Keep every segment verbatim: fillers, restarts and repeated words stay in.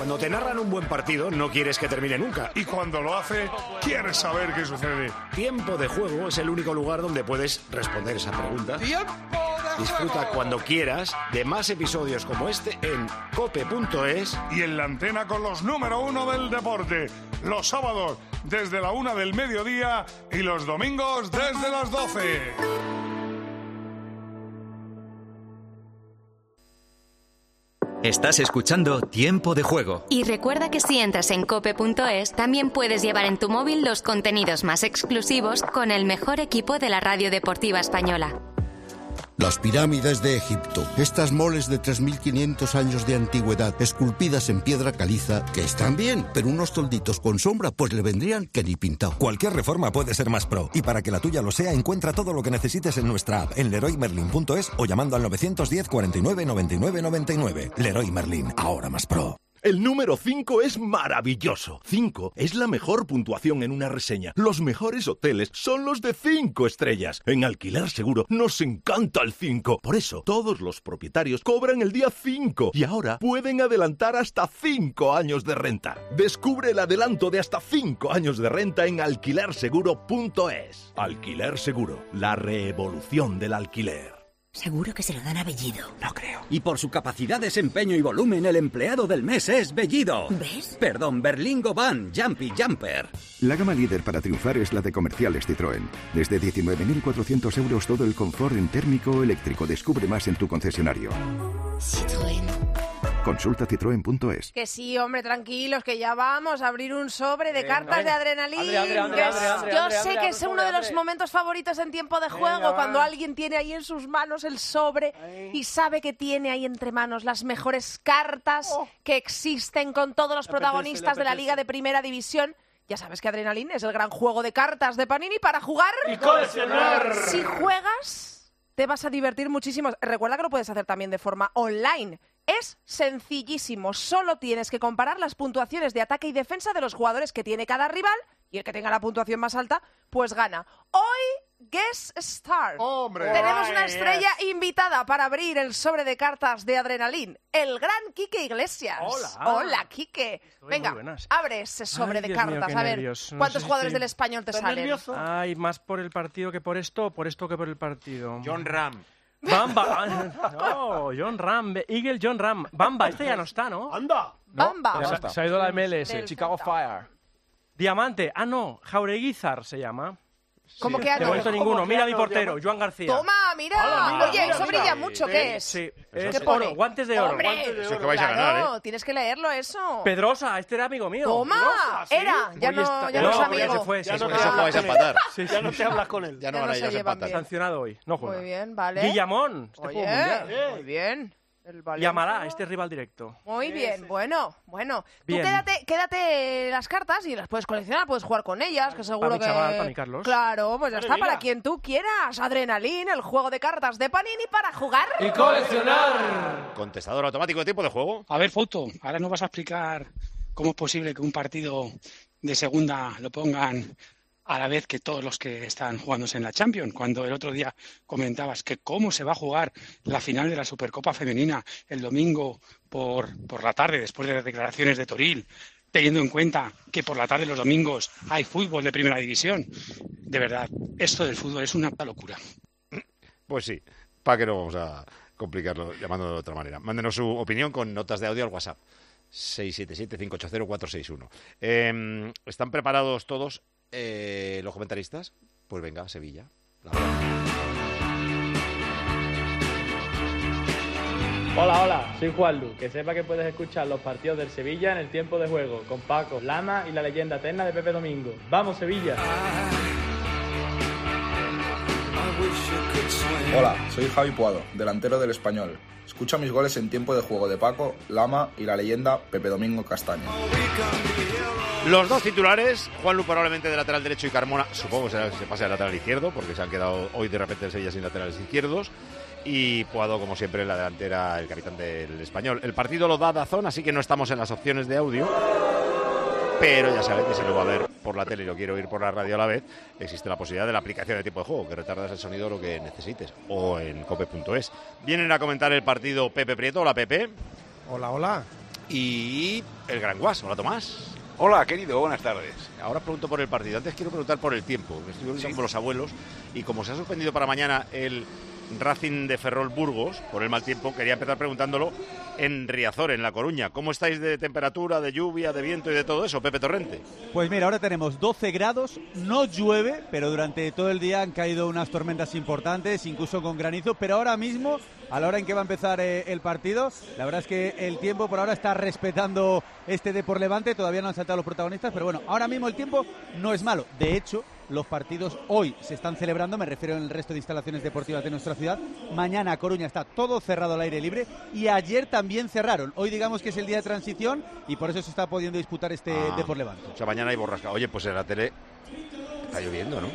Cuando te narran un buen partido, no quieres que termine nunca. Y cuando lo hace, quieres saber qué sucede. Tiempo de Juego es el único lugar donde puedes responder esa pregunta. ¡Tiempo de Disfruta juego! cuando quieras de más episodios como este en cope punto es. Y en la antena con los número uno del deporte. Los sábados desde la una del mediodía y los domingos desde las doce. Estás escuchando Tiempo de Juego. Y recuerda que si entras en cope punto es, también puedes llevar en tu móvil los contenidos más exclusivos con el mejor equipo de la radio deportiva española. Las pirámides de Egipto, estas moles de tres mil quinientos años de antigüedad, esculpidas en piedra caliza, que están bien, pero unos tolditos con sombra pues le vendrían que ni pintado. Cualquier reforma puede ser más pro, y para que la tuya lo sea, encuentra todo lo que necesites en nuestra app, en leroy merlin punto es o llamando al nueve diez, cuarenta y nueve, noventa y nueve, noventa y nueve. Leroy Merlin, ahora más pro. El número cinco es maravilloso. cinco es la mejor puntuación en una reseña. Los mejores hoteles son los de cinco estrellas. En Alquiler Seguro nos encanta el cinco. Por eso, todos los propietarios cobran el día cinco y ahora pueden adelantar hasta cinco años de renta. Descubre el adelanto de hasta cinco años de renta en alquiler seguro punto es. Alquiler Seguro, la revolución del alquiler. Seguro que se lo dan a Bellido. No creo. Y por su capacidad, desempeño y volumen, el empleado del mes es Bellido. ¿Ves? Perdón, Berlingo Van, Jumpy Jumper. La gama líder para triunfar es la de comerciales Citroën. Desde diecinueve mil cuatrocientos euros todo el confort en térmico o eléctrico. Descubre más en tu concesionario. Citroën. Consulta citroen punto es. Que sí, hombre, tranquilos, que ya vamos a abrir un sobre de Venga, cartas venga. de adrenalina. Andre, Andre, Andre, que Andre, es- Andre, yo Andre, sé Andre, que es Andre, uno de los Andre. momentos favoritos en tiempo de juego, Venga, cuando va. alguien tiene ahí en sus manos el sobre y sabe que tiene ahí entre manos las mejores cartas Oh. que existen con todos los Le apetece, protagonistas le de la apetece. Liga de Primera División. Ya sabes que Adrenalin es el gran juego de cartas de Panini para jugar Y coleccionar. Si juegas, te vas a divertir muchísimo. Recuerda que lo puedes hacer también de forma online. Es sencillísimo. Solo tienes que comparar las puntuaciones de ataque y defensa de los jugadores que tiene cada rival y el que tenga la puntuación más alta, pues gana. Hoy, Guest Star. ¡Hombre! Tenemos una Ay, estrella invitada para abrir el sobre de cartas de Adrenalin. El gran Quique Iglesias. Hola. Hola, Quique. Estoy Venga, muy buenas. abre ese sobre Ay, de Dios mío, cartas. qué a ver, nervios. No ¿cuántos sé si jugadores estoy- del español te ¿Estás salen? nervioso? Ay, más por el partido que por esto, o por esto que por el partido. John Ram. Bamba. No, John Ram. Eagle John Ram. Bamba, este ya no está, ¿no? ¡Anda! Bamba. Ya se, se ha ido a la M L S. Del Chicago Fanta. Fire. Diamante. Ah, no. Jaureguizar se llama. ¿Cómo Sí. que ah, De no? momento ¿Cómo ninguno. que Mira ah, mi no, portero, Diamante? Joan García. Toma, mira. Hola, mira, Oye, mira, eso mira. brilla mucho. Sí, ¿Qué es? Sí. ¿Qué Es pone? oro, guantes de oro. ¡Hombre! Guantes de Eso oro. que vais a ganar, Claro, ¿eh? tienes que leerlo eso. Pedrosa, este era amigo mío. Toma, Pedrosa, ¿sí? era, ya Hoy no, está- ya no, es no, amigo. ya se fue, Ya se no fue. te Eso hablas vais a con él. empatar. Sí, Ya no te hablas con él. Ya no Ya no ganáis, se ya os llevan empatáis. bien. Sancionado hoy. No juega. Muy bien, vale. Guillamón. Este juego Oye, mundial. muy bien. El Valencia. Llamará, este es rival directo. Muy Sí, bien, sí, sí. bueno, bueno. Bien. Tú quédate, quédate las cartas y las puedes coleccionar, puedes jugar con ellas, que seguro mi que... chaval, para mi Carlos. Claro, pues ya Vale, está, mira. para quien tú quieras. Adrenalin, el juego de cartas de Panini para jugar. Y coleccionar. Contestador automático de tiempo de juego. A ver, Foto, ahora nos vas a explicar cómo es posible que un partido de segunda lo pongan a la vez que todos los que están jugándose en la Champions, cuando el otro día comentabas que cómo se va a jugar la final de la Supercopa Femenina el domingo por, por la tarde, después de las declaraciones de Toril, teniendo en cuenta que por la tarde los domingos hay fútbol de primera división. De verdad, esto del fútbol es una locura. Pues sí, para que no vamos a complicarlo llamándolo de otra manera. Mándenos su opinión con notas de audio al WhatsApp. seis siete siete, cinco ocho cero, cuatro seis uno. Eh, ¿Están preparados todos eh, los comentaristas? Pues venga, Sevilla. La verdad. Hola, hola, soy Juanlu. Que sepa que puedes escuchar los partidos del Sevilla en el tiempo de juego, con Paco, Lama y la leyenda eterna de Pepe Domingo. ¡Vamos, Sevilla! Hola, soy Javi Puado, delantero del Español. Escucha mis goles en tiempo de juego de Paco, Lama y la leyenda Pepe Domingo Castaño. Los dos titulares, Juanlu probablemente de lateral derecho y Carmona, supongo que se, se pase al lateral izquierdo, porque se han quedado hoy de repente el Sevilla sin laterales izquierdos. Y Puado, como siempre, en la delantera, el capitán del Español. El partido lo da Dazón, así que no estamos en las opciones de audio. Pero ya sabéis que si lo va a ver por la tele y lo quiero oír por la radio a la vez, existe la posibilidad de la aplicación de tiempo de juego, que retardas el sonido lo que necesites, o en cope punto es. Vienen a comentar el partido Pepe Prieto. Hola, Pepe. Hola, hola. y el Gran Guas. Hola, Tomás. Hola, querido, buenas tardes. Ahora pregunto por el partido. Antes quiero preguntar por el tiempo. Estoy hablando ¿Sí? con los abuelos y como se ha suspendido para mañana el Racing de Ferrol Burgos por el mal tiempo, quería empezar preguntándolo en Riazor, en La Coruña. ¿Cómo estáis de temperatura, de lluvia, de viento y de todo eso, Pepe Torrente? Pues mira, ahora tenemos doce grados, no llueve, pero durante todo el día han caído unas tormentas importantes, incluso con granizo, pero ahora mismo, a la hora en que va a empezar eh, el partido, la verdad es que el tiempo por ahora está respetando este Depor Levante, todavía no han saltado los protagonistas, pero bueno, ahora mismo el tiempo no es malo. De hecho, los partidos hoy se están celebrando, me refiero en el resto de instalaciones deportivas de nuestra ciudad. Mañana Coruña está todo cerrado al aire libre y ayer también cerraron. Hoy digamos que es el día de transición y por eso se está pudiendo disputar este ah, Depor Levante. O sea, mañana hay borrasca. Oye, pues en la tele está lloviendo, ¿no?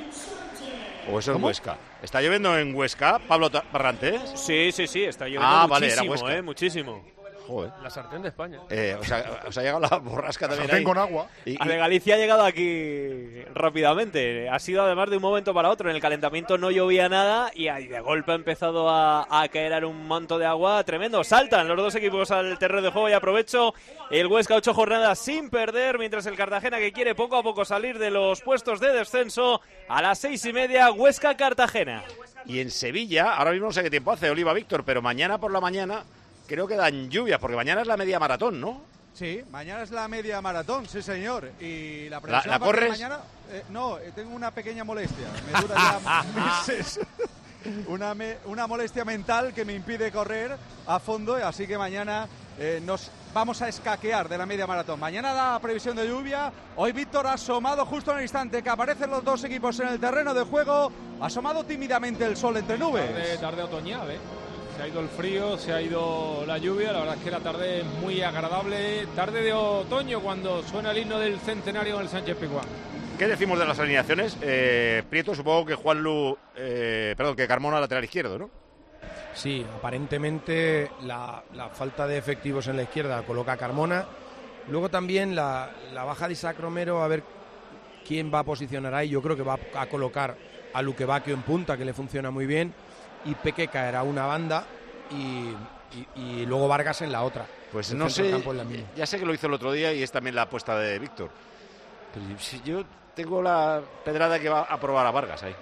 ¿O eso en Huesca? ¿Está lloviendo en Huesca, Pablo Barrantes? Sí, sí, sí, está lloviendo ah, muchísimo, vale, era eh, muchísimo. Joder. La sartén de España. Eh, o sea, os ha llegado la borrasca la también sartén ahí. con agua. Y, y... A de Galicia ha llegado aquí rápidamente. Ha sido además de un momento para otro. En el calentamiento no llovía nada y ahí de golpe ha empezado a, a caer un manto de agua tremendo. Saltan los dos equipos al terreno de juego y aprovecho el Huesca, ocho jornadas sin perder, mientras el Cartagena, que quiere poco a poco salir de los puestos de descenso, a las seis y media, Huesca-Cartagena. Y en Sevilla, ahora mismo no sé qué tiempo hace, Oliva Víctor, pero mañana por la mañana creo que dan lluvias, porque mañana es la media maratón, ¿no? Sí, mañana es la media maratón, sí señor. Y la previsión ¿La, la corres? Mañana, eh, no, tengo una pequeña molestia. Me dura ya meses. Una, me, una molestia mental que me impide correr a fondo, así que mañana eh, nos vamos a escaquear de la media maratón. Mañana da previsión de lluvia. Hoy Víctor ha asomado justo en el instante que aparecen los dos equipos en el terreno de juego. Ha asomado tímidamente el sol entre nubes. Tarde, tarde otoñal, ¿eh? Se ha ido el frío, se ha ido la lluvia, la verdad es que la tarde es muy agradable, tarde de otoño cuando suena el himno del centenario en el Sánchez Pizjuán. ¿Qué decimos de las alineaciones? Eh, Prieto, supongo que Juanlu, eh, perdón, que Carmona lateral izquierdo, ¿no? Sí, aparentemente la, la falta de efectivos en la izquierda coloca a Carmona. Luego también la, la baja de Isaac Romero, a ver quién va a posicionar ahí. Yo creo que va a colocar a Luque Bacchio en punta, que le funciona muy bien. Y Peque caerá una banda y, y, y luego Vargas en la otra. Pues no sé, ya sé que lo hizo el otro día y es también la apuesta de Víctor. Pero si yo tengo la pedrada que va a probar a Vargas ahí.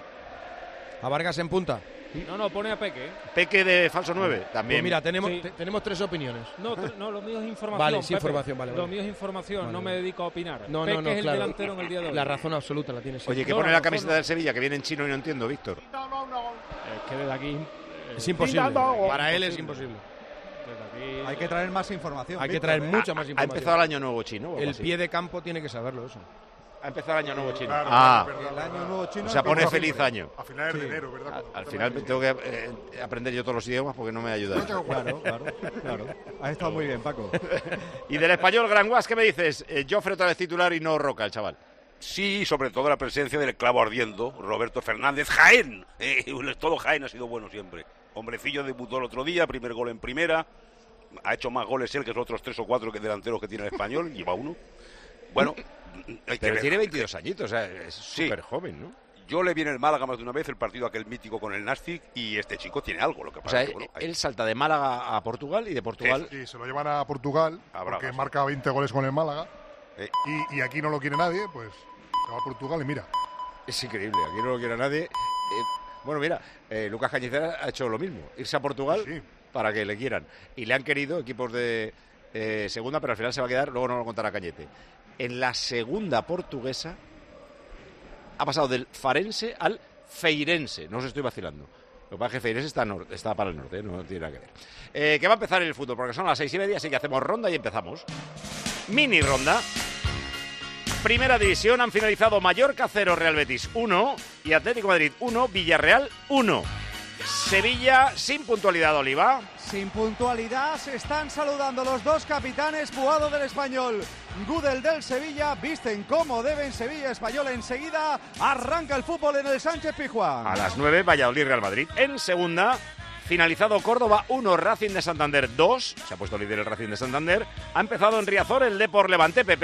¿A Vargas en punta? No, no, pone a Peque. Peque de falso nueve, también. Pues mira, tenemos, sí. te, tenemos tres opiniones. No, no, lo mío es información. Vale, sí, Pepe. información, vale, vale. Lo mío es información, vale, no vale. me dedico a opinar. No, Peque no, no, es el claro. delantero en el día de hoy. La razón absoluta la tienes. Oye, ¿qué no, pone la la camiseta no. del Sevilla? Que viene en chino y no entiendo, Víctor. Es que desde aquí... Es imposible. Para él es imposible. Aquí... Hay que traer más información. Hay Víctor, que traer ¿eh? mucha más información. Ha empezado el año nuevo chino. El pie de campo tiene que saberlo eso. Ha empezado el año nuevo chino. Claro, ah, claro, el año nuevo chino. O sea, pone feliz año. A finales sí. de enero, ¿verdad? A, al final tengo que eh, aprender yo todos los idiomas porque no me ayuda. Claro, claro, claro. Ha estado muy bien, Paco. Y del español, Gran Guas, ¿qué me dices? Eh, Jofre otra vez titular y no Roca, el chaval. Sí, sobre todo la presencia del clavo ardiendo, Roberto Fernández. ¡Jaén! Eh, todo Jaén ha sido bueno siempre. Hombrecillo debutó el otro día, primer gol en primera. Ha hecho más goles él que los otros tres o cuatro que delanteros que tiene el español. Lleva uno. Bueno, hay pero que tiene veintidós añitos, o sea, es súper sí. joven, ¿no? Yo le vi en el Málaga más de una vez el partido aquel mítico con el Nastic y este chico tiene algo. Lo que pasa o sea, que, bueno, él hay... salta de Málaga a Portugal y de Portugal... Sí, se lo llevan a Portugal a porque Bragas. marca veinte goles con el Málaga eh. y, y aquí no lo quiere nadie, pues se va a Portugal y mira. Es increíble, aquí no lo quiere nadie. Eh, bueno, mira, eh, Lucas Cañizares ha hecho lo mismo, irse a Portugal sí. para que le quieran. Y le han querido equipos de eh, segunda, pero al final se va a quedar, luego no lo contará Cañete. En la segunda portuguesa ha pasado del Farense al Feirense, no os estoy vacilando. Lo que pasa es que Feirense está, nor- está para el norte, ¿eh? No tiene nada que ver. Eh, que va a empezar el fútbol, porque son las seis y media, así que hacemos ronda y empezamos. Mini ronda. Primera división, han finalizado Mallorca cero, Real Betis uno y Atlético Madrid uno, Villarreal uno. Sevilla sin puntualidad, Oliva. Sin puntualidad se están saludando los dos capitanes. Puado del Español, Gudel del Sevilla. Visten como deben. Sevilla Español enseguida. Arranca el fútbol en el Sánchez Pizjuán. A las nueve, Valladolid Real Madrid. En segunda, finalizado Córdoba uno, Racing de Santander dos. Se ha puesto líder el Racing de Santander. Ha empezado en Riazor el Depor Levante, Pepe.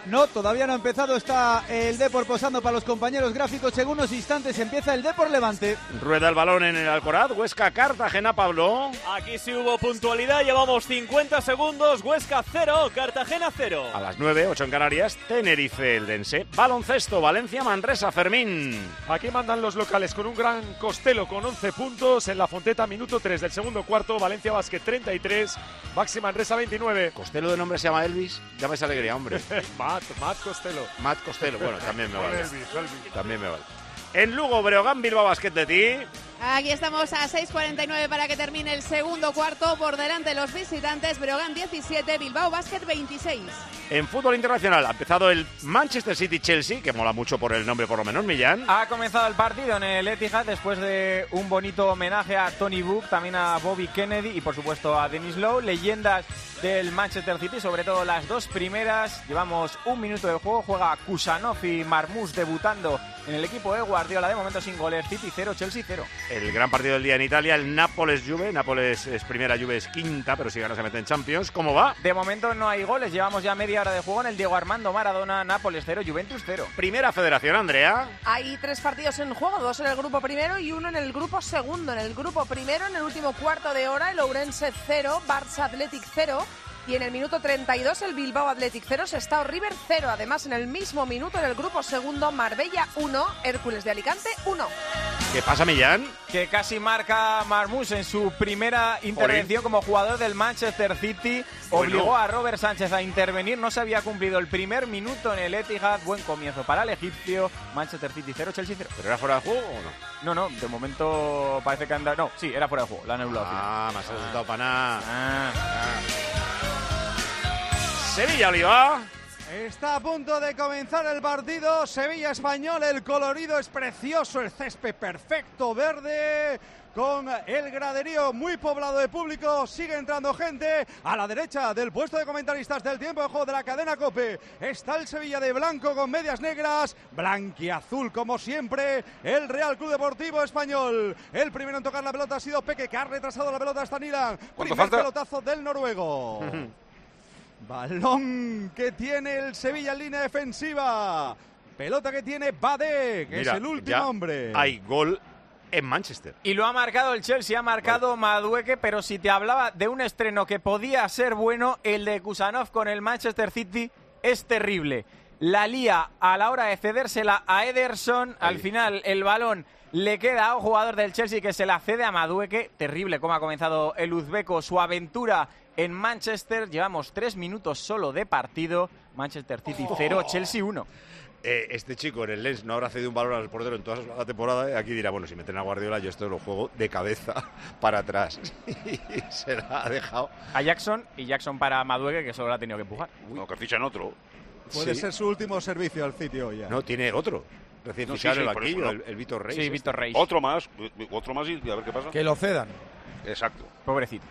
No, todavía no ha empezado. Está el Depor posando para los compañeros gráficos. En unos instantes empieza el Depor Levante. Rueda el balón en el Alcoraz. Huesca, Cartagena, Pablo. Aquí sí hubo puntualidad. Llevamos cincuenta segundos. Huesca cero, Cartagena cero. A las nueve, ocho en Canarias, Tenerife, Eldense. Baloncesto, Valencia, Manresa, Fermín. Aquí mandan los locales con un gran Costello con once puntos. En la Fonteta, minuto tres del segundo cuarto. Valencia Basket treinta y tres. Baxi Manresa veintinueve. ¿Costello de nombre se llama Elvis? Llámese alegría, hombre. Matt, Matt Costello. Matt Costello, bueno, también me vale. Elvis, Elvis. También me vale. En Lugo, Breogán, Bilbao Basket de ti. Aquí estamos a seis cuarenta y nueve para que termine el segundo cuarto. Por delante los visitantes, Breogán diecisiete, Bilbao Basket veintiséis. En fútbol internacional ha empezado el Manchester City-Chelsea, que mola mucho por el nombre por lo menos, Millán. Ha comenzado el partido en el Etihad después de un bonito homenaje a Tony Book, también a Bobby Kennedy y por supuesto a Dennis Lowe, leyendas del Manchester City, sobre todo las dos primeras. Llevamos un minuto de juego, juega Kusanov y Marmoush debutando en el equipo de Guardiola, de momento sin goles. City cero, Chelsea cero. El gran partido del día en Italia, el Nápoles-Juve. Nápoles es primera, Juve es quinta, pero si gana se mete en Champions. ¿Cómo va? De momento no hay goles, llevamos ya media hora de juego en el Diego Armando Maradona. Nápoles cero, Juventus cero. Primera Federación, Andrea. Hay tres partidos en juego, dos en el grupo primero y uno en el grupo segundo. En el grupo primero, en el último cuarto de hora, el Ourense cero, Barça Athletic cero. Y en el minuto treinta y dos el Bilbao Athletic cero, Sestao River cero. Además, en el mismo minuto, en el grupo segundo, Marbella uno, Hércules de Alicante uno. ¿Qué pasa, Millán? Que casi marca Marmoush en su primera intervención Olé. como jugador del Manchester City. Obligó bueno. a Robert Sánchez a intervenir. No se había cumplido el primer minuto en el Etihad. Buen comienzo para el egipcio. Manchester City cero, Chelsea cero. ¿Pero era fuera de juego o no? No, no. De momento parece que anda... No, sí, era fuera de juego. La han anulado. Ah, me has asustado para nada. Ah. Ah. Sevilla, Oliva. Está a punto de comenzar el partido. Sevilla Español, el colorido es precioso, el césped perfecto, verde, con el graderío muy poblado de público. Sigue entrando gente a la derecha del puesto de comentaristas del tiempo de juego de la cadena COPE. Está el Sevilla de blanco con medias negras, blanquiazul como siempre, el Real Club Deportivo Español. El primero en tocar la pelota ha sido Peque, que ha retrasado la pelota hasta Nilan. Primer falta? pelotazo del noruego. Balón que tiene el Sevilla en línea defensiva. Pelota que tiene Bade, que Mira, es el último hombre. Hay gol en Manchester. Y lo ha marcado el Chelsea, ha marcado vale. Madueke, pero si te hablaba de un estreno que podía ser bueno, el de Kusanov con el Manchester City es terrible. La lía a la hora de cedérsela a Ederson, Ahí. al final el balón le queda a un jugador del Chelsea que se la cede a Madueke. Terrible cómo ha comenzado el uzbeco su aventura en Manchester. Llevamos tres minutos solo de partido. Manchester City cero, oh. Chelsea uno. Eh, este chico en el Lens no habrá cedido un balón al portero en toda la temporada. ¿eh? Aquí dirá, bueno, si meten a Guardiola, yo esto lo juego de cabeza para atrás. Y se la ha dejado. A Jackson y Jackson para Madueke, que solo la ha tenido que empujar. Uy. No, que fichan otro. Puede sí. ser su último servicio al City hoy ya. No, tiene otro. Recién no, fichado sí, sí, en el banquillo, no. el, el Víctor Reis. Sí, Víctor Reis. Otro más, otro más y a ver qué pasa. Que lo cedan. Exacto. Pobrecito.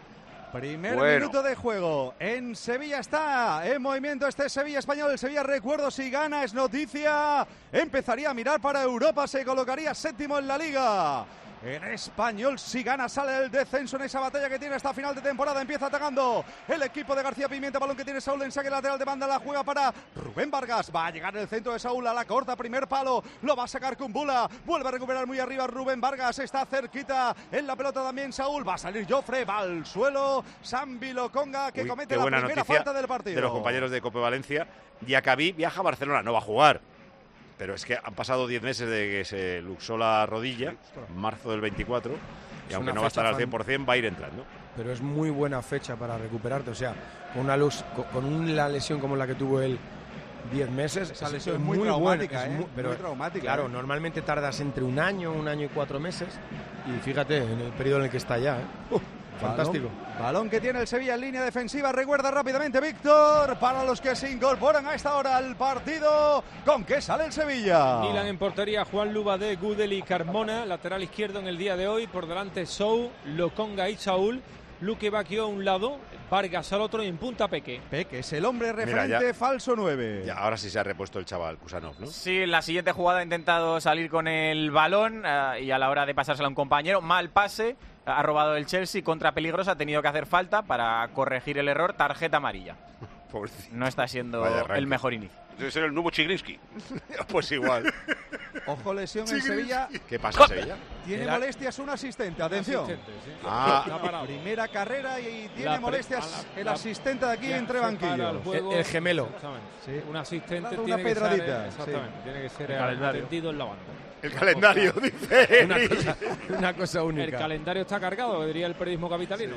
Primer bueno. minuto de juego. En Sevilla está en movimiento este Sevilla Español. El Sevilla, recuerdo, si gana es noticia. Empezaría a mirar para Europa. Se colocaría séptimo en la Liga. En Español, si gana, sale el descenso en esa batalla que tiene hasta final de temporada. Empieza atacando el equipo de García Pimienta. Balón que tiene Saúl en saque lateral de banda. La juega para Rubén Vargas. Va a llegar el centro de Saúl a la corta. Primer palo. Lo va a sacar Kumbula. Vuelve a recuperar muy arriba Rubén Vargas. Está cerquita en la pelota también Saúl. Va a salir Jofre. Va al suelo. Sambi Lokonga, que Uy, comete la primera falta del partido. De los compañeros de Cope Valencia. Diacabí viaja a Barcelona. No va a jugar. Pero es que han pasado diez meses de que se luxó la rodilla, en marzo del veinticuatro, y es aunque no va a estar al cien por ciento, va a ir entrando. Pero es muy buena fecha para recuperarte, o sea, con una, luz, con, con una lesión como la que tuvo él diez meses, esa lesión es muy, muy traumática, buena, es ¿eh? muy, pero, muy traumática. Claro, ¿eh? normalmente tardas entre un año, un año y cuatro meses, y fíjate, en el periodo en el que está ya, ¿eh? Uh. Fantástico. Balón, balón que tiene el Sevilla en línea defensiva. Recuerda rápidamente, Víctor, para los que se incorporan a esta hora al partido, ¿con qué sale el Sevilla? Nilan en portería, Juan Lubade, Gudel y Carmona. Lateral izquierdo en el día de hoy. Por delante, Sou, Lokonga y Saúl. Luque Bacchio a un lado, Vargas al otro y en punta Peque. Peque es el hombre referente. Mira, ya, falso nueve. Ya, ahora sí se ha repuesto el chaval Kusanov, ¿no? Sí, la siguiente jugada ha intentado salir con el balón uh, y a la hora de pasársela a un compañero, mal pase, ha robado el Chelsea, contra peligrosa, ha tenido que hacer falta para corregir el error, tarjeta amarilla. no está siendo el mejor inicio. Debe ser el nuevo Chigrinsky. Pues igual. Ojo, lesión en Sevilla. ¿Qué pasa en Sevilla? Tiene El- molestias un asistente, atención. asistente, sí. Ah. Primera carrera y tiene La pre- molestias a la- el la- asistente de aquí Ya, entre se para banquillos. el juego. El- el gemelo. Exactamente. Sí. Un asistente Le ha dado tiene una que ser, pedradita, eh, exactamente, sí. tiene que ser El calendario. atendido en la banda. El calendario, dice. Una cosa, una cosa El única. calendario está cargado, diría el periodismo capitalino.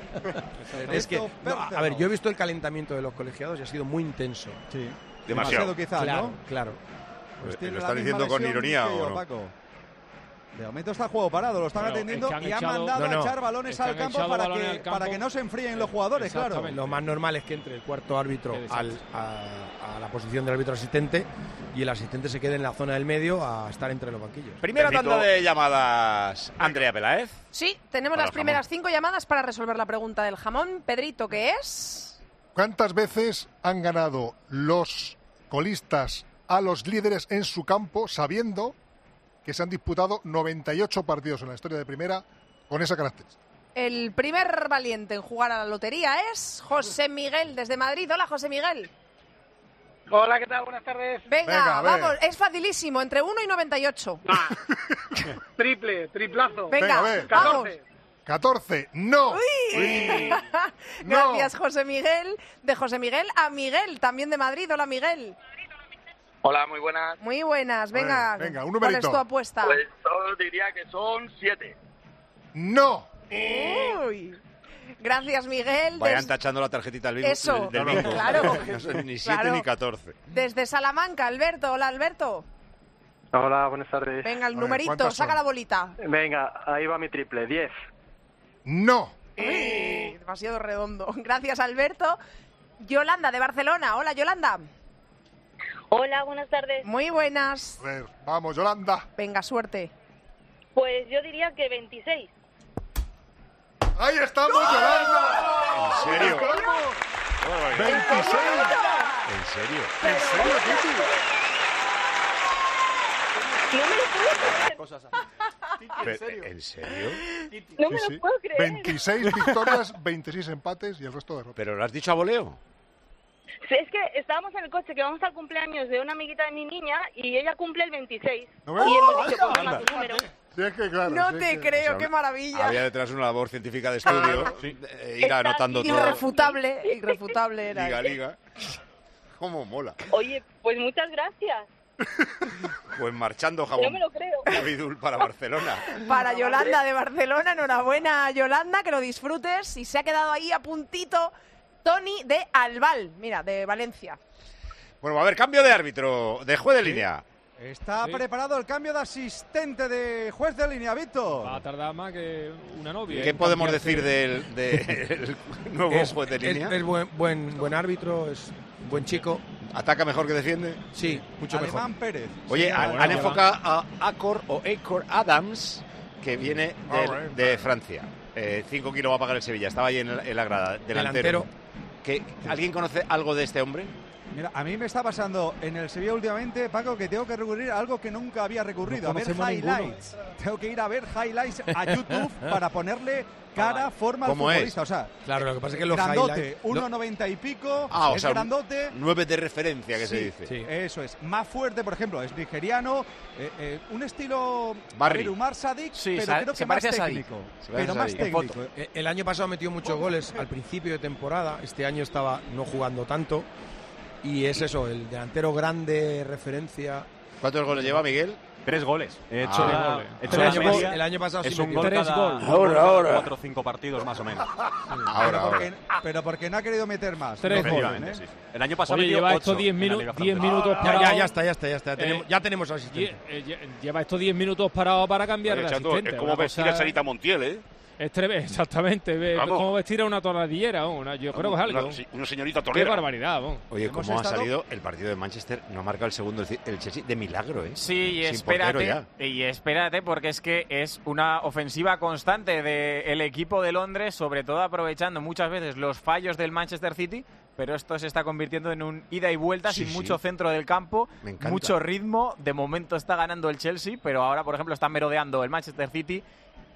Es que, no, a ver, yo he visto el calentamiento de los colegiados y ha sido muy intenso. Sí. Demasiado. Demasiado quizás, Claro, ¿no? claro. Pues ¿Lo tiene está la misma diciendo con lesión ironía que o yo, no? Paco. De momento está juego parado, lo están Bueno, atendiendo es que han y han echado- mandado No, no. a echar balones Es que al han campo echado para balones que, al campo. para que no se enfríen los jugadores, claro. Exactamente. Lo más normal es que entre el cuarto árbitro Exacto. al- a, a la posición del árbitro asistente y el asistente se quede en la zona del medio a estar entre los banquillos. Primera Pedrito. tanda de llamadas. Andrea Peláez. Sí, tenemos Para las el primeras jamón. cinco llamadas para resolver la pregunta del jamón. Pedrito, ¿qué es? ¿Cuántas veces han ganado los colistas a los líderes en su campo sabiendo que se han disputado noventa y ocho partidos en la historia de primera con esa característica? El primer valiente en jugar a la lotería es José Miguel desde Madrid. Hola, José Miguel. Hola, ¿qué tal? Buenas tardes. Venga, Venga, a ver. vamos, es facilísimo, entre uno y noventa y ocho. Triple, triplazo. Venga, Venga, a ver. vamos. catorce. catorce, no. Uy. No. Gracias, José Miguel. De José Miguel a Miguel, también de Madrid. Hola, Miguel. Hola, muy buenas. Muy buenas, venga. Venga, venga, un ¿Cuál es numerito. tu apuesta? Pues yo diría que son siete. No. Uy. Gracias, Miguel. Vayan Des- tachando la tarjetita del bingo. Eso, del bingo. claro. No son ni siete Claro. ni catorce. Desde Salamanca, Alberto. Hola, Alberto. Hola, buenas tardes. Venga, el A ver, numerito, ¿cuántas saca son? la bolita. Venga, ahí va mi triple, diez. No. Uy, demasiado redondo. Gracias, Alberto. Yolanda, de Barcelona. Hola, Yolanda. Hola, buenas tardes. Muy buenas. A ver, vamos, Yolanda. Venga, suerte. Pues yo diría que veintiséis. Ahí estamos, Yolanda. ¿En serio? veintiséis. ¿En serio? ¿En serio, Titi? No me lo puedo creer. Pero, ¿En serio? No me Sí, lo sí. puedo creer. veintiséis victorias, veintiséis empates y el resto derrotas. ¿Pero lo has dicho a voleo? Sí, es que estábamos en el coche que vamos al cumpleaños de una amiguita de mi niña y ella cumple el veintiséis. ¿No ves? Y hemos dicho, pues Anda. toma tu número. Sí, es que claro. No sí, te es que- creo, O sea, qué maravilla. Había detrás una labor científica de estudio. eh, ir Está anotando todo. Irrefutable, irrefutable era. Liga, liga. ¿Cómo mola? Oye, pues muchas gracias. Pues marchando No jamón. me lo creo. Abidul para Barcelona. Para Yolanda de Barcelona, enhorabuena Yolanda, que lo disfrutes. Y se ha quedado ahí a puntito Tony de Albal, mira, de Valencia. Bueno, a ver, cambio de árbitro, de juez de línea. Está Sí. preparado el cambio de asistente de juez de línea, Víctor. Va a tardar más que una novia. ¿Qué en podemos cambiarse. decir del, del nuevo Es, juez de es- línea? es buen, buen, buen árbitro, es buen chico. ¿Ataca mejor que defiende? Sí, mucho Alemán mejor. Pérez. Oye, Sí, han, bueno, han ya enfocado a Acor o Acor Adams, que viene del- All right. de Francia. Eh, cinco kilos va a pagar el Sevilla. Estaba ahí en, la- en la grada. Delantero. Delantero. ¿Que, ¿Alguien conoce algo de este hombre? Mira, a mí me está pasando en el Sevilla últimamente, Paco, que tengo que recurrir a algo que nunca había recurrido, No a ver conocemos highlights. Tengo que ir a ver highlights a YouTube para ponerle cara, forma al ¿Cómo es? futbolista. O sea, Claro, lo que pasa es que los grandote, highlights... no- uno noventa y pico, Ah, o es sea, un- grandote. Nueve de referencia, que se Sí, dice. Sí. Eso es, más fuerte, por ejemplo, es nigeriano, eh, eh, un estilo Barry. a ver, Umar Sadik, Sí, pero Sa- creo se que más parece a Sadik. técnico. Se parece Pero a más Sadik. técnico. Eh, El año pasado metió muchos goles al principio de temporada, este año estaba no jugando tanto y es eso, el delantero grande, referencia. ¿Cuántos goles lleva Miguel? Tres goles. He Ah, hecho, tres la- goles. he hecho El la año, media. el año pasado Es sí un metió. gol Tres cada, goles. un gol Ahora, cada ahora. cuatro o cinco partidos más o menos. Ahora, pero, ahora. porque, pero porque no ha querido meter más. Tres No joden, Efectivamente, ¿eh? sí. El año pasado Oye, metió lleva ocho estos diez en la minu- Liga diez Francesa. minutos Ya, parados. ya, ya está, ya está, ya está. Ya tenemos, Eh, ya tenemos Lle- asistente. eh, lle- Lleva estos diez minutos parados para cambiar Oye, el Chato, asistente. es como Una vestir cosa- a Sarita Montiel, ¿eh? Es tre- exactamente, ve- Vamos. como vestir a una torradillera. Una, yo creo que es algo. Una, sí, una señorita Qué torera. barbaridad, vamos. Oye, Hemos ¿cómo ha estado- salido el partido de Manchester? No ha marcado el segundo el, el Chelsea de milagro, ¿eh? Sí, y Sin espérate, portero y espérate porque es que es una ofensiva constante del equipo de Londres, sobre todo aprovechando muchas veces los fallos del Manchester City, pero esto se está convirtiendo en un ida y vuelta Sí, sin sí. mucho centro del campo, Me encanta. mucho ritmo. De momento está ganando el Chelsea, pero ahora, por ejemplo, está merodeando el Manchester City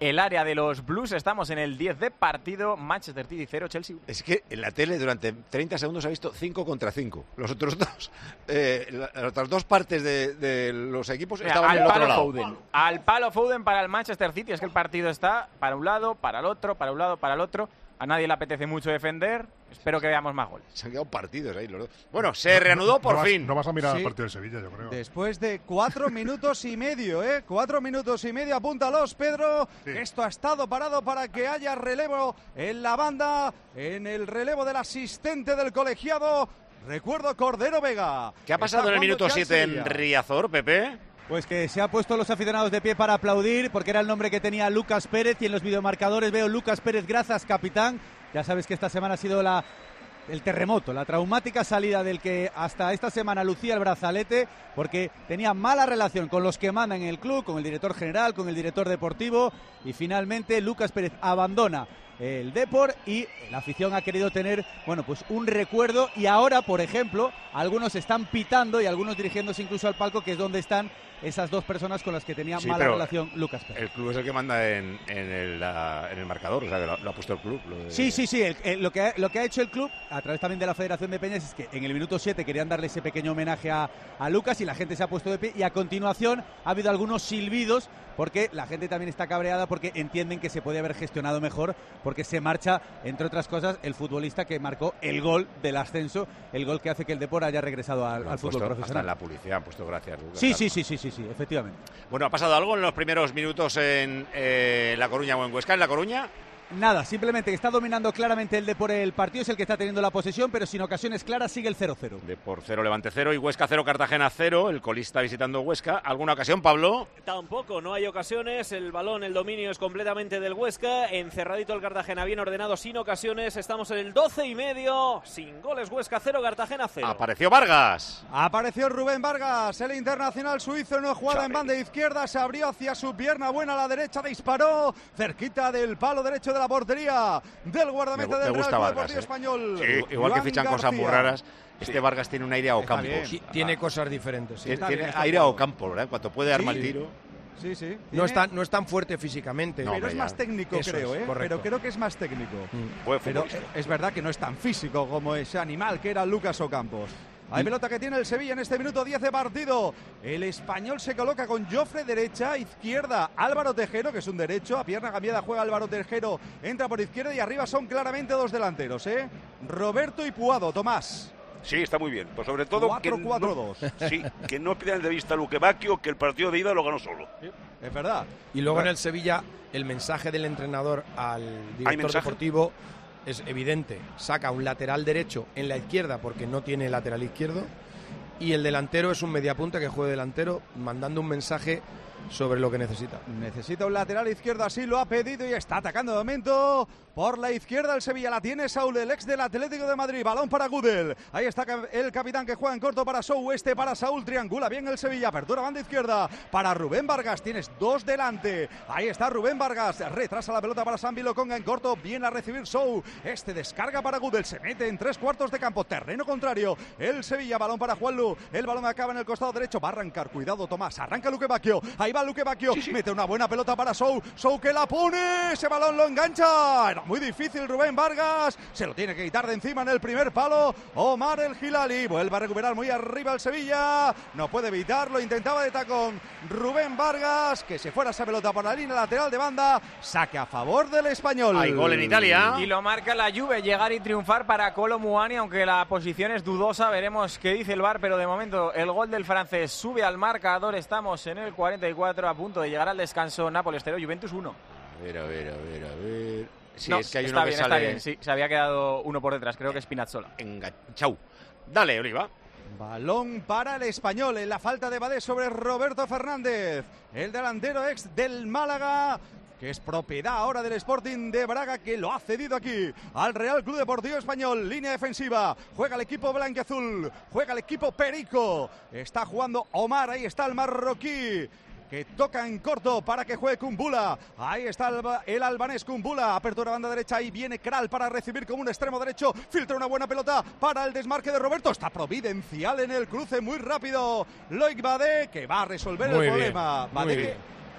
el área de los Blues. Estamos en el diez de partido, Manchester City cero, Chelsea uno. Es que en la tele durante treinta segundos ha visto cinco contra cinco. Los otros dos, eh, las otras dos partes de, de los equipos Mira, estaban al en el otro palo lado. Foden. Al palo Foden para el Manchester City. Es que el partido está para un lado, para el otro, para un lado, para el otro. A nadie le apetece mucho defender. Espero que veamos más goles. Se han quedado partidos ahí los dos. Bueno, se reanudó por no vas, fin. No vas a mirar Sí. el partido del Sevilla, yo creo. Después de cuatro minutos y medio, ¿eh? Cuatro minutos y medio, apúntalos, Pedro. Sí. Esto ha estado parado para que haya relevo en la banda, en el relevo del asistente del colegiado. Recuerdo Cordero Vega. ¿Qué ha pasado en el minuto siete en Riazor, Pepe? Pues que se ha puesto los aficionados de pie para aplaudir, porque era el nombre que tenía Lucas Pérez, y en los videomarcadores veo Lucas Pérez, gracias capitán. Ya sabes que esta semana ha sido la, el terremoto, la traumática salida del que hasta esta semana lucía el brazalete, porque tenía mala relación con los que mandan en el club, con el director general, con el director deportivo, y finalmente Lucas Pérez abandona el Depor y la afición ha querido tener, bueno, pues un recuerdo, y ahora, por ejemplo, algunos están pitando y algunos dirigiéndose incluso al palco, que es donde están esas dos personas con las que tenía Sí, mala pero relación Lucas Pérez. El club es el que manda en, en, el, la- en el marcador, o sea, que lo, lo ha puesto el club. Lo de- Sí, sí, sí. el- el- lo, que ha, lo que ha hecho el club, a través también de la Federación de Peñas, es que en el minuto siete querían darle ese pequeño homenaje a, a Lucas y la gente se ha puesto de pie. Y a continuación ha habido algunos silbidos porque la gente también está cabreada porque entienden que se podía haber gestionado mejor, porque se marcha, entre otras cosas, el futbolista que marcó el gol del ascenso, el gol que hace que el Depor haya regresado al, Lo al han fútbol puesto hasta profesional. en la publicidad han puesto gracias, Lucas. Sí, Claro. sí, sí, sí, sí, sí, efectivamente. Bueno, ¿ha pasado algo en los primeros minutos en eh, La Coruña o en Huesca? ¿En La Coruña? Nada, simplemente que está dominando claramente el Depor el partido, es el que está teniendo la posesión, pero sin ocasiones claras sigue el cero cero. De por cero Levante cero y Huesca cero, Cartagena cero. El colista visitando Huesca. ¿Alguna ocasión, Pablo? Tampoco, no hay ocasiones. El balón, el dominio es completamente del Huesca. Encerradito el Cartagena, bien ordenado, sin ocasiones. Estamos en el doce y medio. Sin goles, Huesca cero, Cartagena cero. Apareció Vargas. Apareció Rubén Vargas, el internacional suizo, en una jugada en banda izquierda, se abrió hacia su pierna buena a la derecha, disparó cerquita del palo derecho de la portería del guardameta Me, del me gusta Real Club Vargas. Deportivo Español. Sí, igual que Joan fichan cosas muy García. raras. Este Vargas tiene un aire a Ocampos. Ti- Tiene cosas diferentes. sí. Tiene, tiene aire a Ocampos, ¿verdad? En cuanto puede armar Sí. el tiro. Sí, sí. No Tiene- es, tan, no es tan fuerte físicamente. No, pero hombre, es ya. más técnico, Eso creo, es, ¿eh? correcto. Pero creo que es más técnico. Buen Pero futbolista. es verdad que no es tan físico como ese animal que era Lucas Ocampos. Hay pelota que tiene el Sevilla en este minuto diez de partido. El español se coloca con Jofre derecha, izquierda Álvaro Tejero, que es un derecho. A pierna cambiada juega Álvaro Tejero, entra por izquierda y arriba son claramente dos delanteros, ¿eh? Roberto y Puado, Tomás. Sí, está muy bien. Pues sobre todo que cuatro cuatro no, dos. sí, que no pierdan de vista a Luque Bacchio, que el partido de ida lo ganó solo. Es verdad. Y luego en el Sevilla, el mensaje del entrenador al director mensaje? deportivo es evidente. Saca un lateral derecho en la izquierda porque no tiene lateral izquierdo. Y el delantero es un mediapunta que juegue delantero, mandando un mensaje sobre lo que necesita. Necesita un lateral izquierdo, así lo ha pedido y está atacando de momento por la izquierda el Sevilla. La tiene Saúl, el ex del Atlético de Madrid. Balón para Gudel. Ahí está el capitán que juega en corto para Sou. Este para Saúl. Triangula bien el Sevilla. Apertura banda izquierda para Rubén Vargas. Tienes dos delante. Ahí está Rubén Vargas. Retrasa la pelota para Sambi Lokonga en corto. Viene a recibir Sou. Este descarga para Gudel. Se mete en tres cuartos de campo. Terreno contrario. El Sevilla. Balón para Juanlu. El balón acaba en el costado derecho. Va a arrancar. Cuidado, Tomás. Arranca Luque Bacchio. Ahí va Luque Bacchio. Mete una buena pelota para Sou. Sou que la pone. Ese balón lo engancha. Era muy difícil Rubén Vargas. Se lo tiene que quitar de encima en el primer palo. Omar el Gilali. Vuelve a recuperar muy arriba el Sevilla. No puede evitarlo. Intentaba de tacón Rubén Vargas. Que se fuera esa pelota por la línea lateral de banda. Saque a favor del español. Hay gol en Italia. Y lo marca la Juve, llegar y triunfar para Kolo Muani, aunque la posición es dudosa. Veremos qué dice el V A R, pero de momento el gol del francés sube al marcador. Estamos en el cuarenta y cuatro, a punto de llegar al descanso. Nápoles cero, Juventus uno. A ver, a ver, a ver, a ver. Sí, No, es que hay está uno que bien, sale está bien, sí. Se había quedado uno por detrás, creo que es Spinazzola. enganchado. Dale, Oliva. Balón para el español en la falta de Badé sobre Roberto Fernández. El delantero ex del Málaga, que es propiedad ahora del Sporting de Braga, que lo ha cedido aquí al Real Club Deportivo Español. Línea defensiva, juega el equipo blanquiazul, juega el equipo perico. Está jugando Omar, ahí está el marroquí, que toca en corto para que juegue Kumbula. Ahí está el, el albanés Kumbula. Apertura banda derecha. Ahí viene Kral para recibir como un extremo derecho. Filtra una buena pelota para el desmarque de Roberto. Está providencial en el cruce, muy rápido Loic Badé, que va a resolver Muy el bien, problema. muy Badé bien. que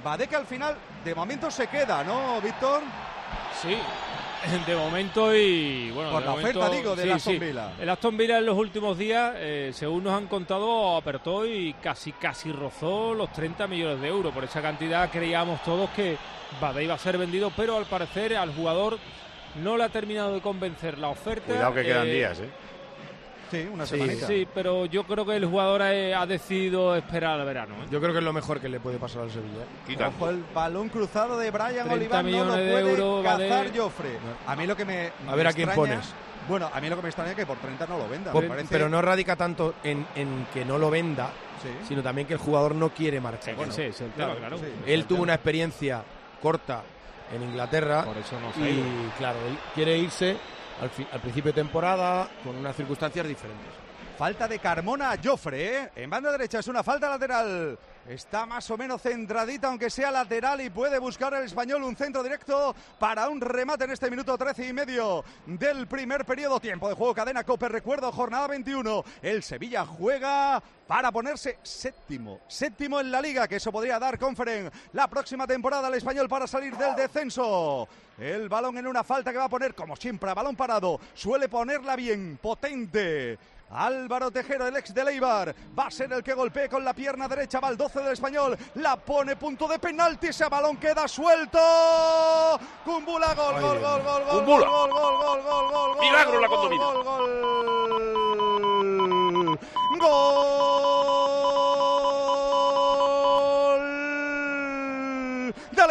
Badé que al final, de momento se queda, ¿no, Víctor? Sí, de momento y bueno, por de la momento, oferta digo del sí, Aston sí. Villa. El Aston Villa en los últimos días, eh, según nos han contado, apertó y casi casi rozó los treinta millones de euros. Por esa cantidad creíamos todos que Badé iba a ser vendido, pero al parecer al jugador no le ha terminado de convencer la oferta. Cuidado que quedan eh, días, ¿eh? Sí, una Sí, semanita. sí, pero yo creo que el jugador ha, ha decidido esperar al verano, ¿eh? Yo creo que es lo mejor que le puede pasar al Sevilla. ¿eh? Ojo, el balón cruzado de Brian treinta Olivar no lo millones de puede euros, cazar Badé. Joffre. A mí lo que me A ver me a quién extraña- pones. Bueno, a mí lo que me extraña es que por treinta no lo venda. Por- me parece- Pero no radica tanto en, en que no lo venda, Sí. sino también que el jugador no quiere marchar. Bueno, sí, es el tema, claro. sí. Él tuvo una experiencia corta en Inglaterra Por eso no se ha y ido. claro, él quiere irse al, fi- al principio de temporada con unas circunstancias diferentes. Falta de Carmona a Joffre, ¿eh? En banda derecha es una falta lateral. Está más o menos centradita, aunque sea lateral, y puede buscar el Español un centro directo para un remate en este minuto trece y medio del primer periodo. Tiempo de juego, cadena Cope, recuerdo, jornada veintiuno. El Sevilla juega para ponerse séptimo, séptimo en la Liga, que eso podría dar Conference la próxima temporada al Español para salir del descenso. El balón en una falta que va a poner, como siempre, a balón parado. Suele ponerla bien, potente. Álvaro Tejero, el ex de Leibar, va a ser el que golpee con la pierna derecha, va al doce del Español, la pone punto de penalti, ese balón queda suelto. Kumbula, gol, gol, gol, gol, gol, Kumbula. gol, gol, gol, gol, gol, gol, Milagro en la gol, condomina. gol, gol, gol del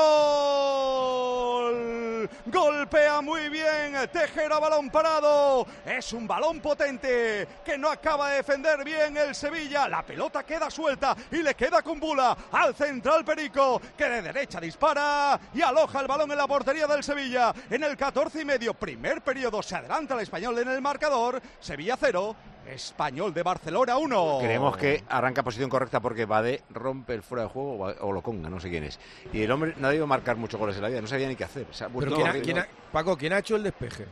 Español. Golpea muy bien Tejero, balón parado. Es un balón potente que no acaba de defender bien el Sevilla. La pelota queda suelta y le queda Kumbula al central Perico, que de derecha dispara y aloja el balón en la portería del Sevilla. En el catorce y medio, primer periodo, se adelanta el Español en el marcador. Sevilla cero, Español de Barcelona uno. Creemos que arranca posición correcta porque Badé rompe el fuera de juego o- o lo conga, no sé quién es. Y el hombre no ha debido marcar muchos goles en la vida, no sabía ni qué hacer. Se ha Pero vuelto ¿quién ha- horrible. quién ha- Paco, ¿quién ha hecho el despeje?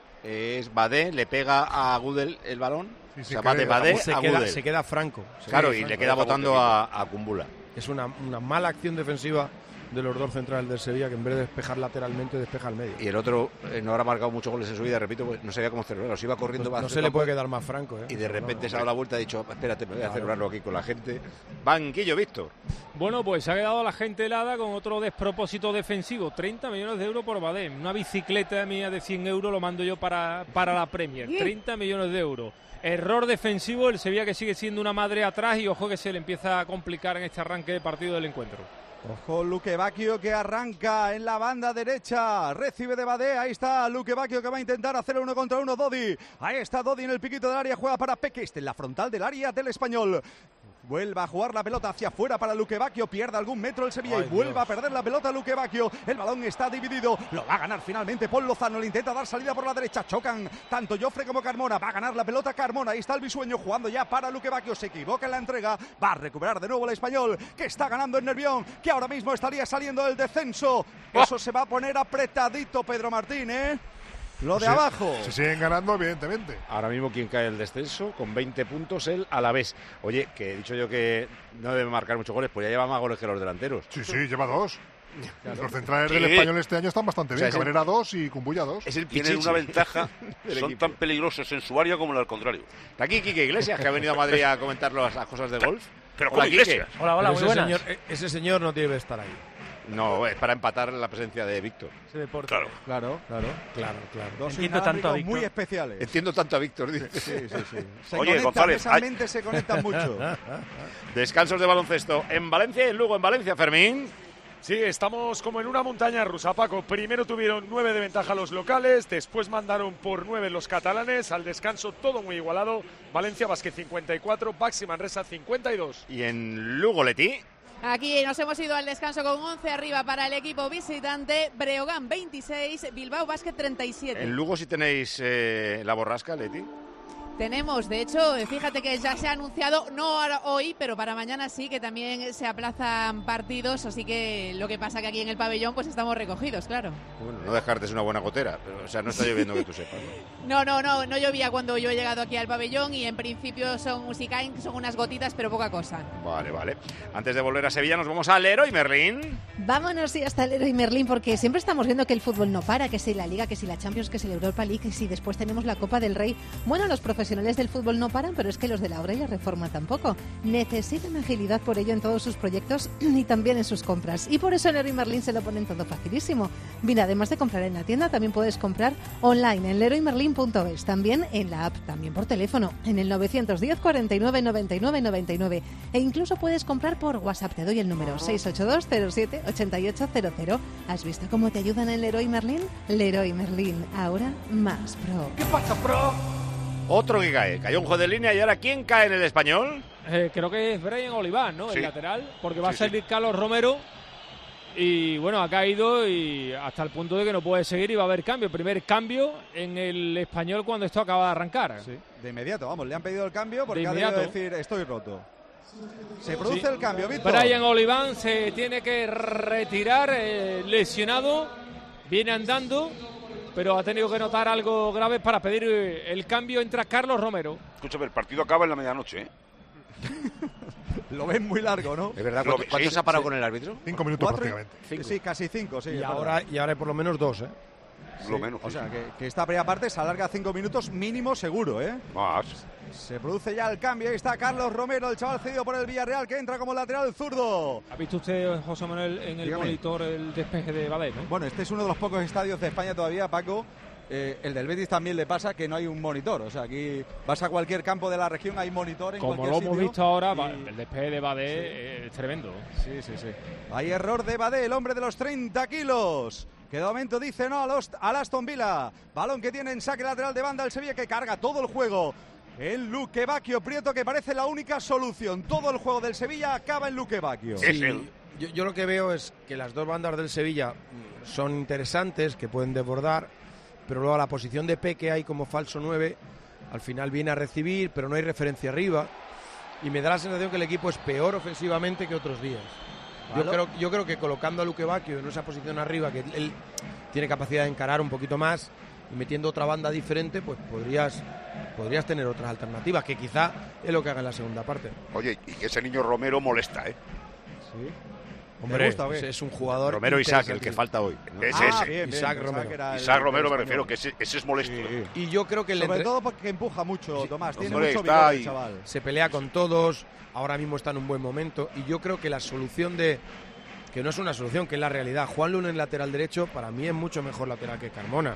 Es Badé, le pega a Gudel el balón. Sí, o sí, sea, que va de Badé se a queda, Gudel. se queda Franco. Se Claro, queda y Franco. le queda votando a, a Kumbula. Es una, una mala acción defensiva de los dos centrales del Sevilla, que en vez de despejar lateralmente, despeja al medio. Y el otro eh, no habrá marcado muchos goles en su vida, repito, pues no sabía cómo celebrarlo. Se iba corriendo. No, va no hacia se el le campo puede quedar más Franco, ¿eh? Y de repente No, se ha dado la vuelta y ha dicho, espérate, me voy a Claro. celebrarlo aquí con la gente. Banquillo, Víctor. Bueno, pues se ha quedado la gente helada con otro despropósito defensivo. treinta millones de euros por Badé. Una bicicleta mía de cien euros lo mando yo para, para la Premier. treinta millones de euros. Error defensivo, el Sevilla que sigue siendo una madre atrás y ojo que se le empieza a complicar en este arranque de partido del encuentro. Ojo, Luque Bacchio que arranca en la banda derecha, recibe de Badé, ahí está Luque Bacchio que va a intentar hacer uno contra uno, Dodi, ahí está Dodi en el piquito del área, juega para Peque, este en la frontal del área del Español. Vuelve a jugar la pelota hacia afuera para Luque Bacchio, pierde algún metro el Sevilla Ay, y vuelve Dios. a perder la pelota Luque Bacchio. El balón está dividido, lo va a ganar finalmente Paul Lozano, le intenta dar salida por la derecha, chocan tanto Joffre como Carmona, va a ganar la pelota Carmona, ahí está el bisueño jugando ya para Luque Bacchio, se equivoca en la entrega, va a recuperar de nuevo el Español, que está ganando en Nervión, que ahora mismo estaría saliendo del descenso. Eso se va a poner apretadito, Pedro Martín, ¿eh? Lo de Se- abajo. Se siguen ganando, evidentemente. Ahora mismo quien cae el descenso con veinte puntos el Alavés. Oye, que he dicho yo que no debe marcar muchos goles, pues ya lleva más goles que los delanteros. Sí, sí, lleva dos. Los centrales Sí. del Español este año están bastante O bien. sea, es el- Cabrera dos y Cumbulla dos. Es el Tienen Pichichi una ventaja, del son equipo. tan peligrosos en su área como el al contrario. Está aquí Quique Iglesias, que ha venido a Madrid a comentar las las cosas de golf. Pero Hola, ¿cómo Quique. Iglesias? Hola, hola, Pero muy ese buenas. señor, eh, ese señor no debe estar ahí. No, es para empatar la presencia de Víctor. Ese deporte. Claro. Claro, claro. Claro, claro. Dos Entiendo tanto a inalámbricos Víctor. muy especiales. Entiendo tanto a Víctor, dice. Sí, sí, sí. Se Oye, conectan, González, esas hay- mentes se conectan mucho. Descansos de baloncesto en Valencia y luego en Valencia, Fermín. Sí, estamos como en una montaña rusa, Paco. Primero tuvieron nueve de ventaja los locales, después mandaron por nueve los catalanes. Al descanso todo muy igualado. Valencia Basket cincuenta y cuatro, Baxi Manresa cincuenta y dos. Y en Lugo, Leti. Aquí nos hemos ido al descanso con once arriba para el equipo visitante. Breogán veintiséis, Bilbao Basket treinta y siete. En Lugo si tenéis eh, la borrasca, Leti. Tenemos, de hecho, fíjate que ya se ha anunciado, no hoy, pero para mañana sí, que también se aplazan partidos, así que lo que pasa que aquí en el pabellón pues estamos recogidos, claro. Bueno, no dejarte una buena gotera, pero o sea, no está lloviendo que tú sepas, ¿no? No, no, no, no llovía cuando yo he llegado aquí al pabellón y en principio son si caen, son unas gotitas, pero poca cosa. Vale, vale. Antes de volver a Sevilla nos vamos al Leroy Merlín. Vámonos sí, hasta el Leroy Merlín, porque siempre estamos viendo que el fútbol no para, que si la Liga, que si la Champions, que si la Europa League, que si después tenemos la Copa del Rey. Bueno, los profesionales del fútbol no paran, pero es que los de la obra y la reforma tampoco. Necesitan agilidad por ello en todos sus proyectos y también en sus compras. Y por eso en Leroy Merlin se lo ponen todo facilísimo. Mira, además de comprar en la tienda, también puedes comprar online en leroy merlin punto es, también en la app, también por teléfono, en el novecientos diez, cuarenta y nueve, noventa y nueve, noventa y nueve. E incluso puedes comprar por WhatsApp. Te doy el número seis ocho dos, cero siete, ocho ocho cero cero. ¿Has visto cómo te ayudan en Leroy Merlin? Leroy Merlin, ahora más pro. ¿Qué pasa, pro? Otro que cae. Cayó un juez de línea y ahora ¿quién cae en el Español? Eh, creo que es Brian Olivar, ¿no? Sí. El lateral, porque va Sí, a salir sí. Carlos Romero y bueno, ha caído y hasta el punto de que no puede seguir y va a haber cambio. Primer cambio en el Español cuando esto acaba de arrancar. Sí, de inmediato, vamos, le han pedido el cambio porque De ha debido inmediato. decir estoy roto. Se produce Sí. el cambio, Víctor. Brian Oliván se tiene que retirar, eh, lesionado, viene andando, pero ha tenido que notar algo grave para pedir eh, el cambio. Entra Carlos Romero. Escúchame, el partido acaba en la medianoche, ¿eh? Lo ven muy largo, ¿no? Es verdad, Lo ¿cuánto, ve- cuánto sí, se ha parado sí. con el árbitro? Cinco minutos Cuatro y- prácticamente. Sí, casi cinco, sí. Y es ahora, verdad. y ahora hay por lo menos dos, ¿eh? Lo Sí, menos. O sí. sea, que, que esta primera parte se alarga cinco minutos mínimo seguro, ¿eh? Más. Se produce ya el cambio. Ahí está Carlos Romero, el chaval cedido por el Villarreal, que entra como lateral zurdo. ¿Ha visto usted, José Manuel, en el Dígame. monitor el despeje de Badé, no? Bueno, este es uno de los pocos estadios de España todavía, Paco. Eh, el del Betis también le pasa que no hay un monitor. O sea, aquí vas a cualquier campo de la región, hay monitor en Como cualquier lo hemos sitio. visto ahora, Y- va- el despeje de Badé Sí. eh, es tremendo. Sí, sí, sí. Hay error de Badé, el hombre de los treinta kilos. Que de momento dice no a los, al Aston Villa. Balón que tiene en saque lateral de banda el Sevilla, que carga todo el juego. El Luque Bacchio Prieto, que parece la única solución. Todo el juego del Sevilla acaba en Luque Bacchio. Es él. Yo, yo lo que veo es que las dos bandas del Sevilla mm, son interesantes, que pueden desbordar, pero luego la posición de Peque hay como falso nueve, al final viene a recibir, pero no hay referencia arriba, y me da la sensación que el equipo es peor ofensivamente que otros días. Yo Vale. creo, yo creo que colocando a Luque Bacchio en esa posición arriba, que él tiene capacidad de encarar un poquito más, y metiendo otra banda diferente, pues podrías, podrías tener otras alternativas, que quizá es lo que haga en la segunda parte. Oye, y que ese niño Romero molesta, ¿eh? Sí. Hombre, gusta o qué? es, es un jugador. Romero Isaac, el interesante. que falta hoy, ¿no? Es Ah, ese. bien, bien, Isaac pensaba Romero. que era el- Isaac Romero el me español. refiero, que ese, ese es molesto. ¿eh? Y yo creo que el Sobre entre- todo porque empuja mucho, Tomás. Tiene hombre, mucho está vigor ahí. el chaval. se pelea con todos, ahora mismo está en un buen momento, y yo creo que la solución de, que no es una solución, que es la realidad, Juan Luna en lateral derecho, para mí es mucho mejor lateral que Carmona,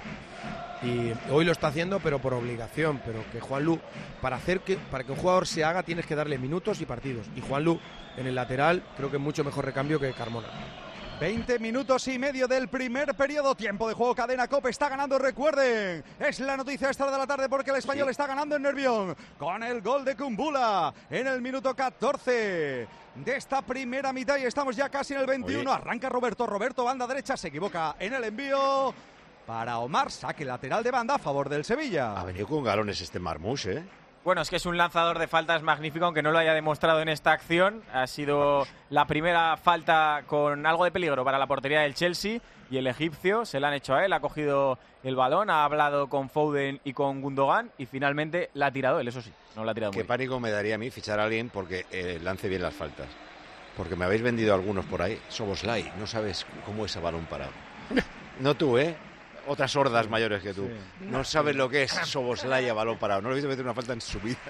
y hoy lo está haciendo pero por obligación, pero que Juan Lu, para hacer que, para que un jugador se haga tienes que darle minutos y partidos, y Juan Lu en el lateral creo que es mucho mejor recambio que Carmona. veinte minutos y medio del primer periodo. Tiempo de juego. Cadena Cope está ganando, recuerden. Es la noticia esta de la tarde porque el Español Sí. está ganando en Nervión con el gol de Kumbula en el minuto catorce de esta primera mitad y estamos ya casi en el veintiuno. Oye. Arranca Roberto. Roberto, banda derecha, se equivoca en el envío para Omar. Saque lateral de banda a favor del Sevilla. Ha venido con galones este Marmús, ¿eh? Bueno, es que es un lanzador de faltas magnífico, aunque no lo haya demostrado en esta acción. Ha sido la primera falta con algo de peligro para la portería del Chelsea y el egipcio se la han hecho a él. Ha cogido el balón, ha hablado con Foden y con Gundogan y finalmente la ha tirado él, eso sí, no la ha tirado muy Qué bien. pánico me daría a mí fichar a alguien porque eh, lance bien las faltas. Porque me habéis vendido algunos por ahí. Soboslai, no sabes cómo es a balón parado. No tú, ¿eh? Otras hordas mayores que tú. No sabes lo que es Soboslai a balón parado. No lo he visto meter una falta en su vida.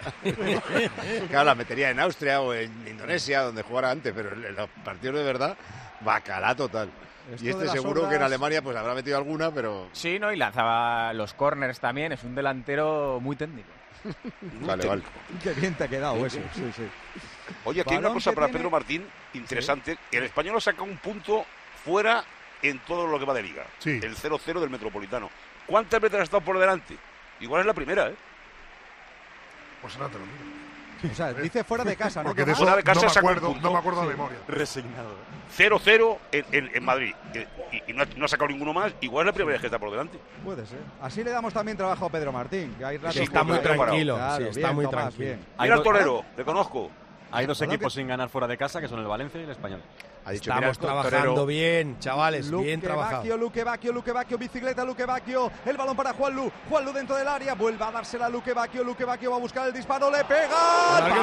Claro, la metería en Austria o en Indonesia, donde jugara antes, pero en los partidos de verdad, bacalá total. Esto Y de este las seguro que en hordas- Alemania pues habrá metido alguna, pero... Sí, ¿no? Y lanzaba los corners también, es un delantero muy técnico. Vale, vale. Qué bien te ha quedado eso. Sí, sí. Oye, aquí hay una Balón cosa que para tiene- Pedro Martín interesante. El Español ha sacado un punto fuera en todo lo que va de liga. Sí. El cero cero del Metropolitano. ¿Cuántas veces ha estado por delante? Igual es la primera, ¿eh? Pues nada, te lo digo. O sea, dice fuera de casa, ¿no? Porque de eso Fuera de casa no, me saca un acuerdo, punto. no me acuerdo de Sí. memoria. Resignado. cero cero en, en, en Madrid. Y, y no, ha, no ha sacado ninguno más. Igual es la primera vez que está por delante. Puede ser. Así le damos también trabajo a Pedro Martín, que hay ratos Sí, que está muy tranquilo. tranquilo, sí, está muy tranquilo. Mira al torero, le conozco. Hay dos Bueno, equipos que- sin ganar fuera de casa, que son el Valencia y el Español. Ha dicho, Estamos mira, el trabajando torero. bien, chavales, Luque bien trabajado. Bacchio, Luque Bacchio, Luque Bacchio, bicicleta, Luque Bacchio, el balón para Juanlu, Juanlu dentro del área, vuelve a dársela a Luque Bacchio, Luque Bacchio va a buscar el disparo, le pega al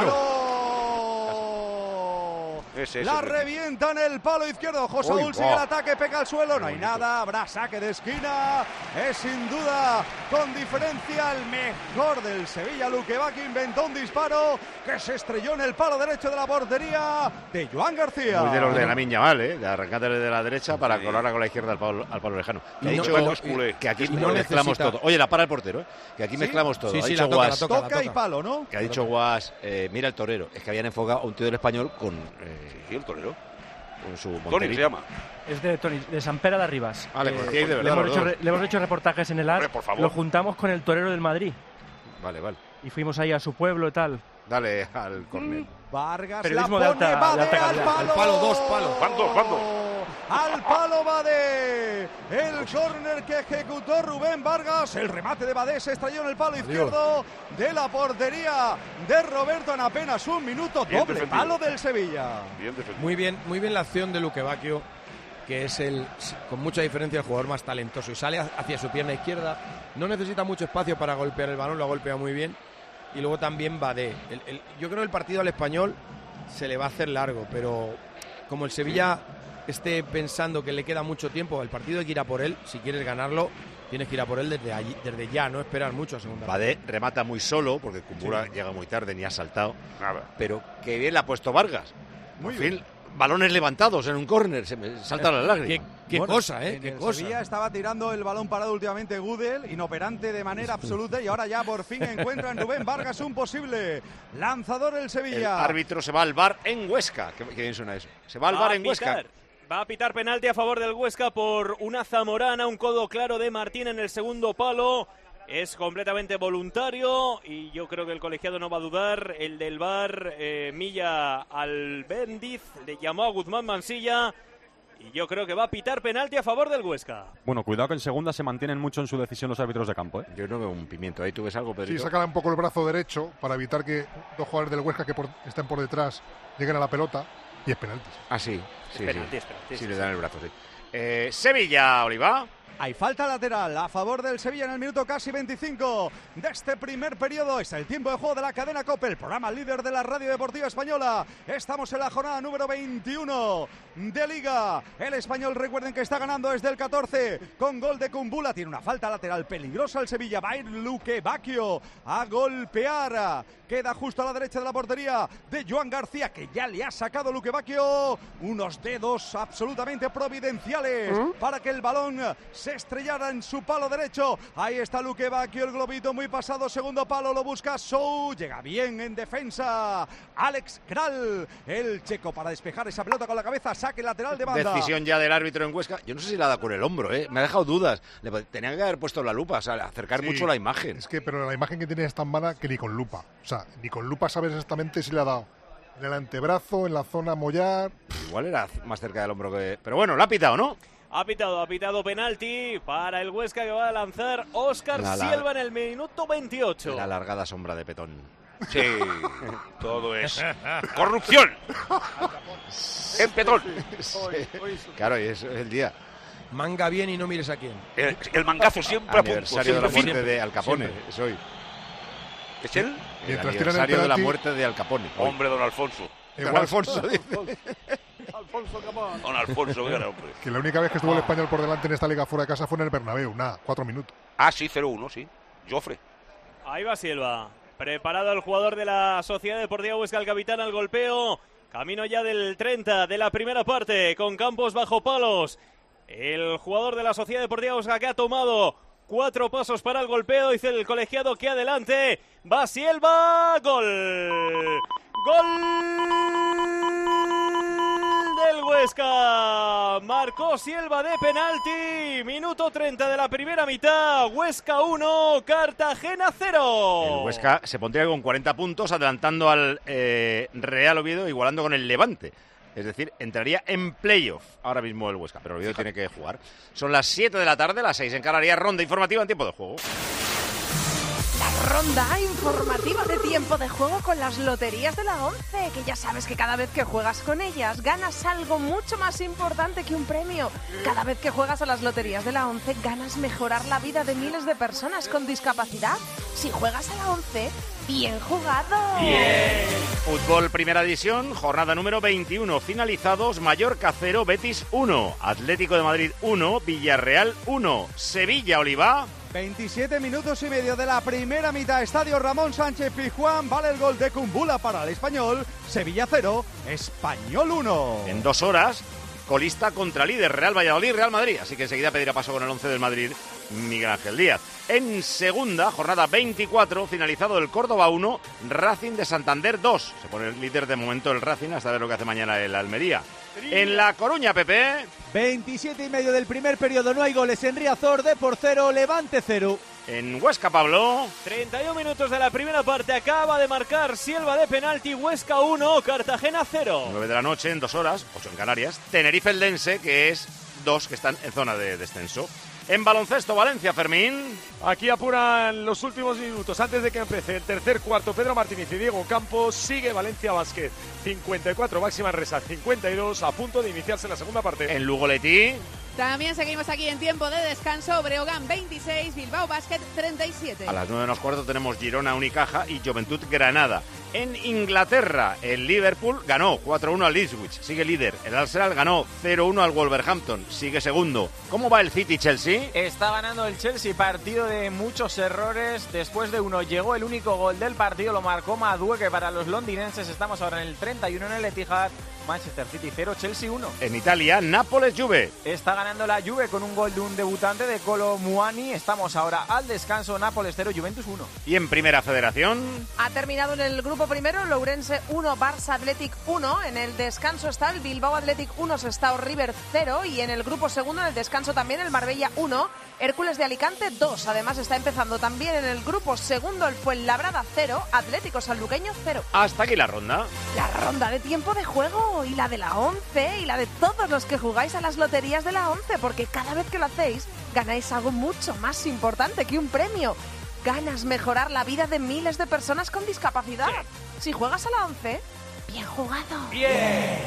palo. Ese, ese, La ese. revienta en el palo izquierdo, Josaúl Uy, sigue va. el ataque, pega al suelo, no hay bonito. nada, habrá saque de esquina, es sin duda, con diferencia, el mejor del Sevilla, Luque Bacchio inventó un disparo que se estrelló en el palo derecho de la portería de Joan García. Muy de los de Lamine Yamal, ¿eh? De arrancar desde la derecha para colarla con la izquierda al palo, al palo lejano. Que ha Y no- dicho no- eh, que aquí y no mezclamos necesita- todo. Oye, la para el portero, ¿eh? Que aquí ¿Sí? mezclamos todo. Sí, ha sí, dicho la toca, la Guas, toca, la Toca y toca. palo, ¿no? que ha dicho Guas, eh, mira el torero. Es que habían enfocado a un tío del Español con, eh, Sí, el torero. con su Tony monterito. se llama. Es de Tony, de San Pera de Arribas. Vale, Eh, pues aquí hay de le, verdad hemos los hecho, dos. re- le hemos hecho reportajes en el A R. Hombre, por favor. Lo juntamos con el torero del Madrid. Vale, vale. Y fuimos ahí a su pueblo y tal. Dale al córner. Vargas Periodismo la de pone, alta- Bade de alta al calidad. palo. Al palo, dos palos. ¿Cuántos, cuántos? Al palo Bade. El córner que ejecutó Rubén Vargas. El remate de Bade se estrelló en el palo izquierdo de la portería de Roberto en apenas un minuto. Bien Doble defendido. palo del Sevilla. Bien defendido. Muy bien, muy bien la acción de Luque Bacchio, que es el, con mucha diferencia, el jugador más talentoso y sale hacia su pierna izquierda. No necesita mucho espacio para golpear el balón, lo ha golpeado muy bien. Y luego también Bade. El, el, yo creo que el partido al Español se le va a hacer largo, pero como el Sevilla esté pensando que le queda mucho tiempo, el partido hay que ir a por él. Si quieres ganarlo, tienes que ir a por él desde, allí, desde ya, no esperar mucho a segunda. Bade remata muy solo, porque Kumbula Sí. llega muy tarde ni ha saltado. Nada. Pero que bien le ha puesto Vargas. Muy Por bien. fin, balones levantados en un córner, se me saltan las lágrimas. Qué, qué Bueno, cosa, ¿eh? en Qué el cosa. Sevilla estaba tirando el balón parado últimamente Gudel, inoperante de manera absoluta, y ahora ya por fin encuentra en Rubén Vargas un posible lanzador el El Sevilla. árbitro se va al bar en Huesca. Qué, qué bien suena eso. Se va al bar a en Huesca. pitar. Va a pitar penalti a favor del Huesca por una zamorana, un codo claro de Martín en el segundo palo. Es completamente voluntario y yo creo que el colegiado no va a dudar. El del V A R, eh, Milla al Bendiz, le llamó a Guzmán Mansilla y yo creo que va a pitar penalti a favor del Huesca. Bueno, cuidado que en segunda se mantienen mucho en su decisión los árbitros de campo, ¿eh? Yo no veo un pimiento. Ahí tú ves algo, Sí, Pedrito. sácala un poco el brazo derecho para evitar que dos jugadores del Huesca que por- estén por detrás lleguen a la pelota y es penalti. Ah, sí. Sí, penalti, sí. es penalti, Sí, sí, le sí. dan el brazo, sí. Eh, Sevilla, Oliva. Hay falta lateral a favor del Sevilla en el minuto casi veinticinco de este primer periodo. Es el tiempo de juego de la cadena COPE, el programa líder de la radio deportiva española. Estamos en la jornada número veintiuno de Liga. El Español, recuerden que está ganando desde el catorce con gol de Kumbula. Tiene una falta lateral peligrosa el Sevilla. Va a ir Luque Bacchio a golpear. Queda justo a la derecha de la portería de Joan García, que ya le ha sacado Luque Bacchio unos dedos absolutamente providenciales para que el balón se estrellara en su palo derecho. Ahí está Luque Bacchio, el globito muy pasado, segundo palo, lo busca Sou, llega bien en defensa Alex Kral, el checo para despejar esa pelota con la cabeza, saque lateral de banda. Decisión ya del árbitro en Huesca. Yo no sé si la da con el hombro, ¿eh? Me ha dejado dudas. Le tenían que haber puesto la lupa, o sea, acercar Sí, mucho la imagen. Es que, pero la imagen que tiene es tan mala que ni con lupa. O sea, ni con lupa sabes exactamente si le ha dado en el antebrazo, en la zona mollar. Igual era más cerca del hombro que... Pero bueno, la ha pitado, ¿no? Ha pitado, ha pitado penalti para el Huesca que va a lanzar Óscar La- la- Silva en el minuto veintiocho. La alargada sombra de Petón. Sí, todo es corrupción. En Petón. Sí. Claro, y es el día. Manga bien y no mires a quién. El, el mangazo siempre a punto. Aniversario de la siempre muerte firme. de Al Capone. Siempre. Es hoy. ¿Es él? El Mientras tiran el aniversario de la penalti- muerte de Al Capone. Hoy. Hombre, don Alfonso. Don Igual- Alfonso, dice. Alfonso Capón. Don Alfonso, qué gran hombre. Que la única vez que estuvo el Español por delante en esta liga fuera de casa fue en el Bernabéu. Nada, cuatro minutos. Ah, sí, cero uno, sí. Joffre. Ahí va Silva. Preparado el jugador de la Sociedad Deportiva Huesca, el capitán al golpeo. Camino ya del treinta de la primera parte, con Campos bajo palos. El jugador de la Sociedad Deportiva Huesca que ha tomado cuatro pasos para el golpeo. Dice el colegiado que adelante. Va Silva. Gol. Gol del Huesca. Marcó Silva de penalti. Minuto treinta de la primera mitad. Huesca uno, Cartagena cero. El Huesca se pondría con cuarenta puntos, adelantando al eh, Real Oviedo, igualando con el Levante. Es decir, entraría en playoff ahora mismo el Huesca, pero el Oviedo tiene que jugar. Son las siete de la tarde, las seis en Canarias, ronda informativa en tiempo de juego. La ronda informativa de tiempo de juego con las loterías de la ONCE, que ya sabes que cada vez que juegas con ellas ganas algo mucho más importante que un premio. Cada vez que juegas a las loterías de la ONCE ganas mejorar la vida de miles de personas con discapacidad. Si juegas a la ONCE, ¡bien jugado! ¡Bien! Fútbol Primera División, jornada número veintiuno, finalizados: Mallorca cero, Betis uno, Atlético de Madrid uno, Villarreal uno, Sevilla Oliva. veintisiete minutos y medio de la primera mitad, Estadio Ramón Sánchez Pizjuán, vale el gol de Kumbula para el Español, Sevilla cero, Español uno. En dos horas, colista contra líder, Real Valladolid, Real Madrid, así que enseguida pedirá paso con el once del Madrid, Miguel Ángel Díaz. En segunda, jornada veinticuatro, finalizado el Córdoba uno, Racing de Santander dos. Se pone el líder de momento el Racing, hasta ver lo que hace mañana el Almería. En La Coruña, Pepe. veintisiete y medio del primer periodo, no hay goles en Riazor, de por cero, Levante cero. En Huesca, Pablo. treinta y uno minutos de la primera parte, acaba de marcar Silva de penalti, Huesca uno, Cartagena cero. nueve de la noche, en dos horas, ocho en Canarias, Tenerife Eldense, que es dos que están en zona de descenso. En baloncesto, Valencia, Fermín. Aquí apuran los últimos minutos antes de que empiece el tercer cuarto. Pedro Martínez y Diego Campos. Sigue Valencia Basket cincuenta y cuatro, Baxi Manresa cincuenta y dos, a punto de iniciarse la segunda parte. En Lugo Leti. También seguimos aquí en tiempo de descanso. Breogán veintiséis, Bilbao Basket treinta y siete. A las nueve menos cuarto tenemos Girona Unicaja y Juventud Granada. En Inglaterra, el Liverpool ganó cuatro uno al Ipswich, sigue líder. El Arsenal ganó cero uno al Wolverhampton, sigue segundo. ¿Cómo va el City-Chelsea? Está ganando el Chelsea, partido de muchos errores. Después de uno llegó el único gol del partido, lo marcó Madueke para los londinenses. Estamos ahora en el treinta y uno en el Etihad. Manchester City cero, Chelsea uno. En Italia, Nápoles-Juve. Está ganando la Juve con un gol de un debutante de Colo Muani. Estamos ahora al descanso, Nápoles cero, Juventus uno. Y en Primera Federación. Ha terminado en el grupo primero, Lourense uno, Barça Athletic uno. En el descanso está el Bilbao Athletic uno, Sestao River cero. Y en el grupo segundo, en el descanso también, el Marbella uno, Hércules de Alicante dos. Además está empezando también en el grupo segundo el Fuenlabrada cero, Atlético Sanluqueño cero. Hasta aquí la ronda. La ronda de tiempo de juego, y la de la ONCE, y la de todos los que jugáis a las loterías de la ONCE, porque cada vez que lo hacéis ganáis algo mucho más importante que un premio. Ganas mejorar la vida de miles de personas con discapacidad. Sí. Si juegas a la ONCE, bien jugado. Bien.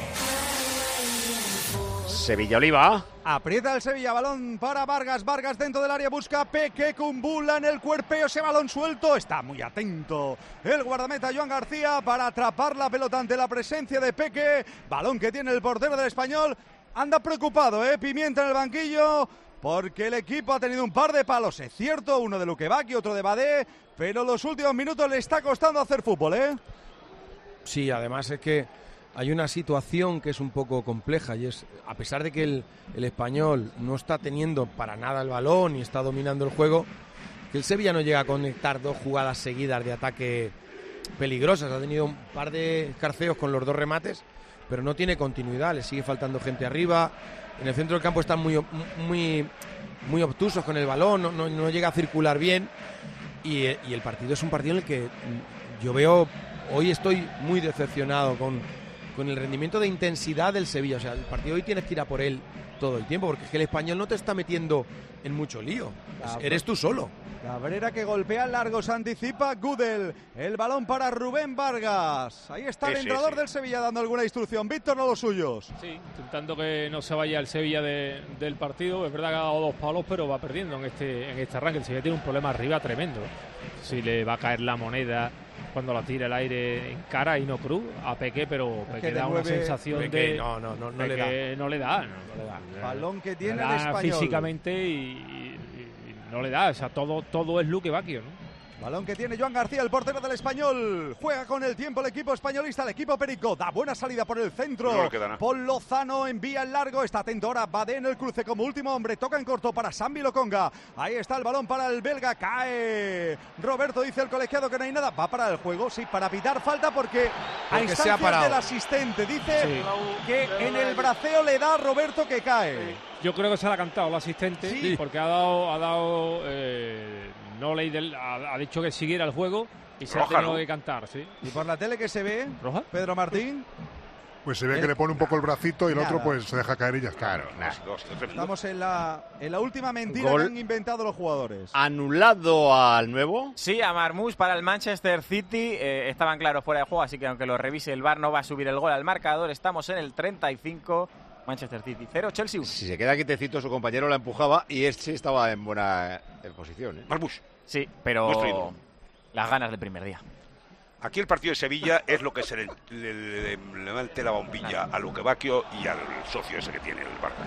Sevilla Oliva. Aprieta el Sevilla, balón para Vargas, Vargas dentro del área, busca Peque, Kumbula en el cuerpeo, ese balón suelto, está muy atento el guardameta Joan García para atrapar la pelota ante la presencia de Peque, balón que tiene el portero del Español, anda preocupado, eh, Pimienta en el banquillo, porque el equipo ha tenido un par de palos, es cierto, uno de Lukebaki, otro de Badé, pero los últimos minutos le está costando hacer fútbol, eh. Sí, además es que hay una situación que es un poco compleja y es, a pesar de que el, el Español no está teniendo para nada el balón y está dominando el juego, que el Sevilla no llega a conectar dos jugadas seguidas de ataque peligrosas. Ha tenido un par de escarceos con los dos remates, pero no tiene continuidad, le sigue faltando gente arriba. En el centro del campo están muy, muy, muy obtusos con el balón, no, no, no llega a circular bien y, y el partido es un partido en el que yo veo, hoy estoy muy decepcionado con... con el rendimiento de intensidad del Sevilla. O sea, el partido hoy tienes que ir a por él todo el tiempo, porque es que el Español no te está metiendo en mucho lío. Pues eres tú solo. Cabrera que golpea al largo, se anticipa Gudel. El balón para Rubén Vargas. Ahí está sí, el entrenador sí, sí. del Sevilla dando alguna instrucción. Víctor, no los suyos. Sí, intentando que no se vaya el Sevilla de, del partido. Es verdad que ha dado dos palos, pero va perdiendo en este, en este arranque. El Sevilla tiene un problema arriba tremendo. Si le va a caer la moneda cuando la tira el aire en cara y no cruz a Peque, pero Peque da una sensación Peque, de no, no, no, no le da. No le da, no, no le da. Balón que tiene le da el Español físicamente y, y, y no le da, o sea, todo, todo es Lukebaki, ¿no? Balón que tiene Joan García, el portero del Español. Juega con el tiempo el equipo españolista, el equipo Perico. Da buena salida por el centro. No le queda nada. Paul Lozano envía el largo. Está atento ahora Badé en el cruce como último hombre. Toca en corto para Sambi Lokonga. Ahí está el balón para el belga. Cae. Roberto dice el colegiado que no hay nada. Va para el juego, sí, para pitar falta porque, porque a instancias se ha parado del asistente. Dice Sí. que en el braceo le da a Roberto que cae. Yo creo que se le ha cantado el asistente, Sí. porque ha dado, ha dado eh, no ley del, ha, ha dicho que siguiera el juego y se Roja, ha tenido ¿no? que cantar, sí. ¿Y por la tele que se ve? ¿Roja? Pedro Martín. Pues se ve que le pone un poco el bracito y el Nada. otro pues se deja caer y ya está. Claro, nada. Estamos en la, en la última mentira Gol. que han inventado los jugadores. Anulado al nuevo. Sí, a Marmoush para el Manchester City. Eh, estaban claros fuera de juego, así que aunque lo revise el V A R no va a subir el gol al marcador. Estamos en el treinta y cinco. Manchester City cero, Chelsea uno. Si se queda quietecito, su compañero la empujaba y este estaba en buena eh, posición. ¿eh? Marbush. Sí, pero Nuestro ídolo. las ganas del primer día. Aquí el partido de Sevilla es lo que se le, le, le- le levante la bombilla a Luque Bacchio y al socio ese que tiene, el Vargas.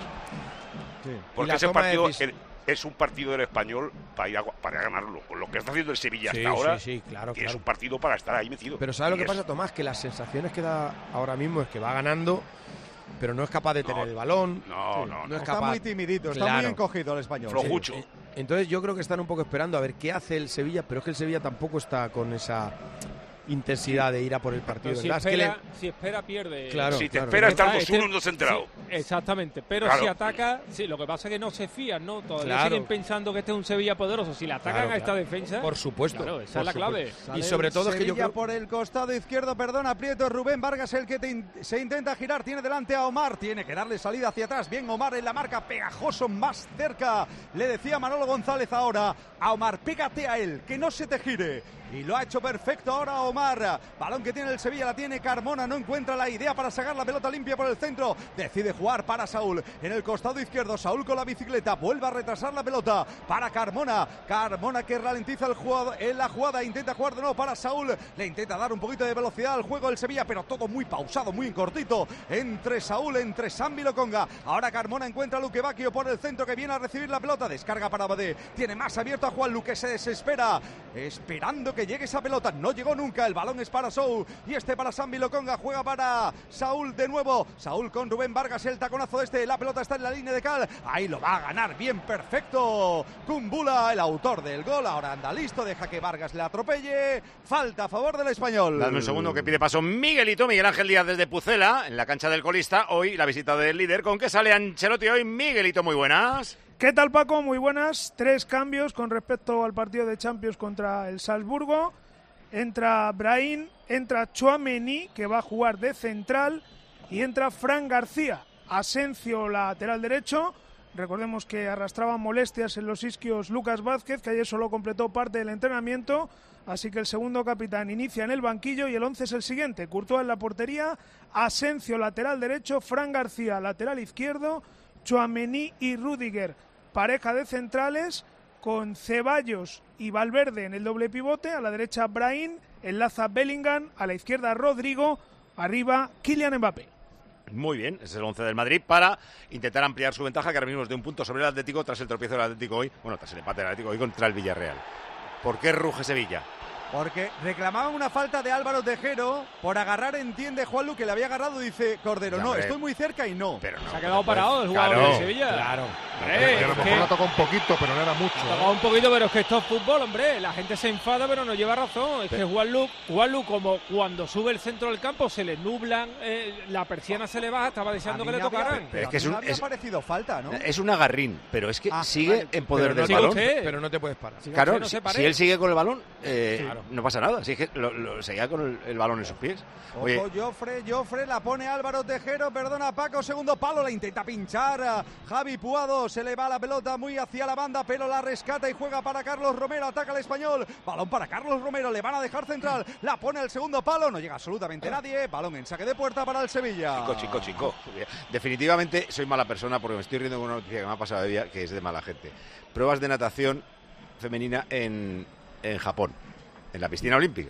Y Porque la ese toma de partido decis- el- es un partido del Español para ir a, para ganarlo. Con lo que está haciendo el Sevilla Sí, hasta ahora, sí, sí, claro, es claro. un partido para estar ahí metido. Pero ¿sabes lo Y que es- pasa, Tomás? Que las sensaciones que da ahora mismo es que va ganando, pero no es capaz de tener el balón. No, no, no es Está capaz. muy timidito, está Claro. muy encogido el español. Flojucho. Sí. Entonces yo creo que están un poco esperando a ver qué hace el Sevilla, pero es que el Sevilla tampoco está con esa intensidad de ir a por el partido. Pero si ¿verdad? Es que espera, le- si espera, pierde. Claro, Si te claro. espera estar Este- dos uno, no se ha enterado. sí, exactamente, pero Claro. si ataca, sí, lo que pasa es que no se fían, ¿no? Todavía Claro. siguen pensando que este es un Sevilla poderoso. Si le atacan Claro, a esta claro. defensa, Por supuesto. claro, esa por es la supuesto. clave. Sale Y sobre el todo es que yo Sevilla creo... por el costado izquierdo, perdón, aprieto Rubén Vargas, el que te in- se intenta girar, tiene delante a Omar, tiene que darle salida hacia atrás, bien Omar en la marca, pegajoso más cerca, le decía Manolo González ahora, a Omar, pégate a él, que no se te gire, y lo ha hecho perfecto ahora Omar, balón que tiene el Sevilla, la tiene Carmona, no encuentra la idea para sacar la pelota limpia por el centro, decide jugar para Saúl, en el costado izquierdo, Saúl con la bicicleta, vuelve a retrasar la pelota para Carmona, Carmona que ralentiza el juego, en la jugada, intenta jugar de nuevo para Saúl, le intenta dar un poquito de velocidad al juego del Sevilla, pero todo muy pausado, muy cortito, entre Saúl, entre Sambi Lokonga, ahora Carmona encuentra a Luque Bacchio por el centro que viene a recibir la pelota, descarga para Badé, tiene más abierto a Juan Luque, se desespera, esperando que llegue esa pelota, no llegó nunca, el balón es para Sou, y este para Sambi Lokonga, juega para Saúl de nuevo, Saúl con Rubén Vargas, el taconazo este, la pelota está en la línea de cal, ahí lo va a ganar, bien, perfecto, Kumbula, el autor del gol, ahora anda listo, deja que Vargas le atropelle, falta a favor del Español. Dame un segundo que pide paso Miguelito, Miguel Ángel Díaz desde Pucela, en la cancha del colista. Hoy la visita del líder. ¿Con qué sale Ancelotti hoy? Miguelito, muy buenas. ¿Qué tal, Paco? Muy buenas. Tres cambios con respecto al partido de Champions contra el Salzburgo. Entra Brahim, entra Tchouaméni, que va a jugar de central, y entra Fran García. Asencio, lateral derecho. Recordemos que arrastraba molestias en los isquios Lucas Vázquez, que ayer solo completó parte del entrenamiento. Así que el segundo capitán inicia en el banquillo y el once es el siguiente. Courtois en la portería, Asencio lateral derecho, Fran García lateral izquierdo, Tchouaméni y Rüdiger pareja de centrales, con Ceballos y Valverde en el doble pivote, a la derecha Brahim, enlaza Bellingham, a la izquierda Rodrigo, arriba Kylian Mbappé. Muy bien, ese es el once del Madrid para intentar ampliar su ventaja, que ahora mismo es de un punto sobre el Atlético tras el tropiezo del Atlético hoy, bueno, tras el empate del Atlético hoy contra el Villarreal. ¿Por qué ruge Sevilla? Porque reclamaban una falta de Álvaro Tejero por agarrar, entiende Juanlu, que le había agarrado, dice Cordero, Ya, no, hombre. estoy muy cerca y no. Pero no, Se ha quedado parado el jugador Claro, de Sevilla. Claro. Hombre, Y a lo es mejor que- la toca un poquito, pero no era mucho. Ha tocado un poquito, pero es que esto es fútbol, hombre. La gente se enfada, pero no lleva razón. Es que Juanlu, Juanlu, como cuando sube el centro del campo, se le nublan, eh, la persiana se le baja, estaba deseando A que mí le me había- tocaran. pero Es que a es mí un- me había es- parecido falta, ¿no? Es un agarrín, pero es que Ah, sigue vale. en poder Pero no del sigue balón. usted. Pero no te puedes parar. Sí, Claro, no si, se pare. si él sigue con el balón, eh, Claro. no pasa nada. Si es que lo, lo- seguía con el, el balón en sus pies. Oye, Ojo, Jofre, Jofre, la pone Álvaro Tejero, perdona Paco, segundo palo, la intenta pinchar a Javi Puado, se le va la pelota muy hacia la banda, pero la rescata y juega para Carlos Romero, ataca al Español, balón para Carlos Romero, le van a dejar central, la pone al segundo palo, no llega absolutamente nadie, balón en saque de puerta para el Sevilla. Chico, chico, chico. definitivamente soy mala persona porque me estoy riendo con una noticia que me ha pasado de día que es de mala gente. Pruebas de natación femenina en, en Japón, en la piscina olímpica.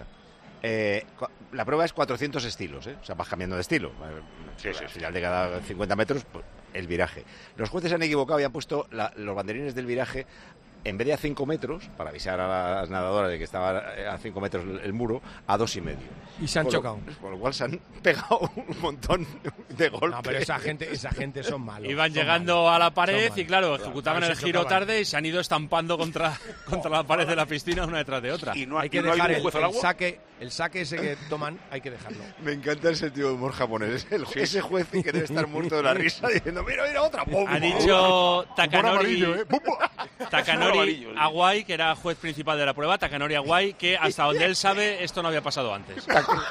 Eh, cua- la prueba es cuatrocientos estilos, ¿eh? O sea, vas cambiando de estilo. Sí, sí, sí. Al de cada cincuenta metros, pues, el viraje. Los jueces se han equivocado y han puesto la- los banderines del viraje en vez de a cinco metros, para avisar a las nadadoras de que estaba a cinco metros el, el muro, a dos y medio. Y se han con chocado. Lo, con lo cual se han pegado un montón de golpes. No, pero esa gente, esa gente son malos. Iban son llegando malos, a la pared son y claro, malos. ejecutaban Claro, el se giro chocaban. tarde y se han ido estampando contra, contra la pared de la piscina una detrás de otra. Y no Hay que dejar el, el saque, el saque ese que toman, hay que dejarlo. Me encanta el sentido de humor japonés. El, ese juez que debe estar muerto de la risa diciendo, mira, mira, otra. ¡Pum! Ha dicho Takanori, amarillo, ¿eh? Takanori Aguay, que era juez principal de la prueba, Takanori Aguay, que hasta donde él sabe esto no había pasado antes.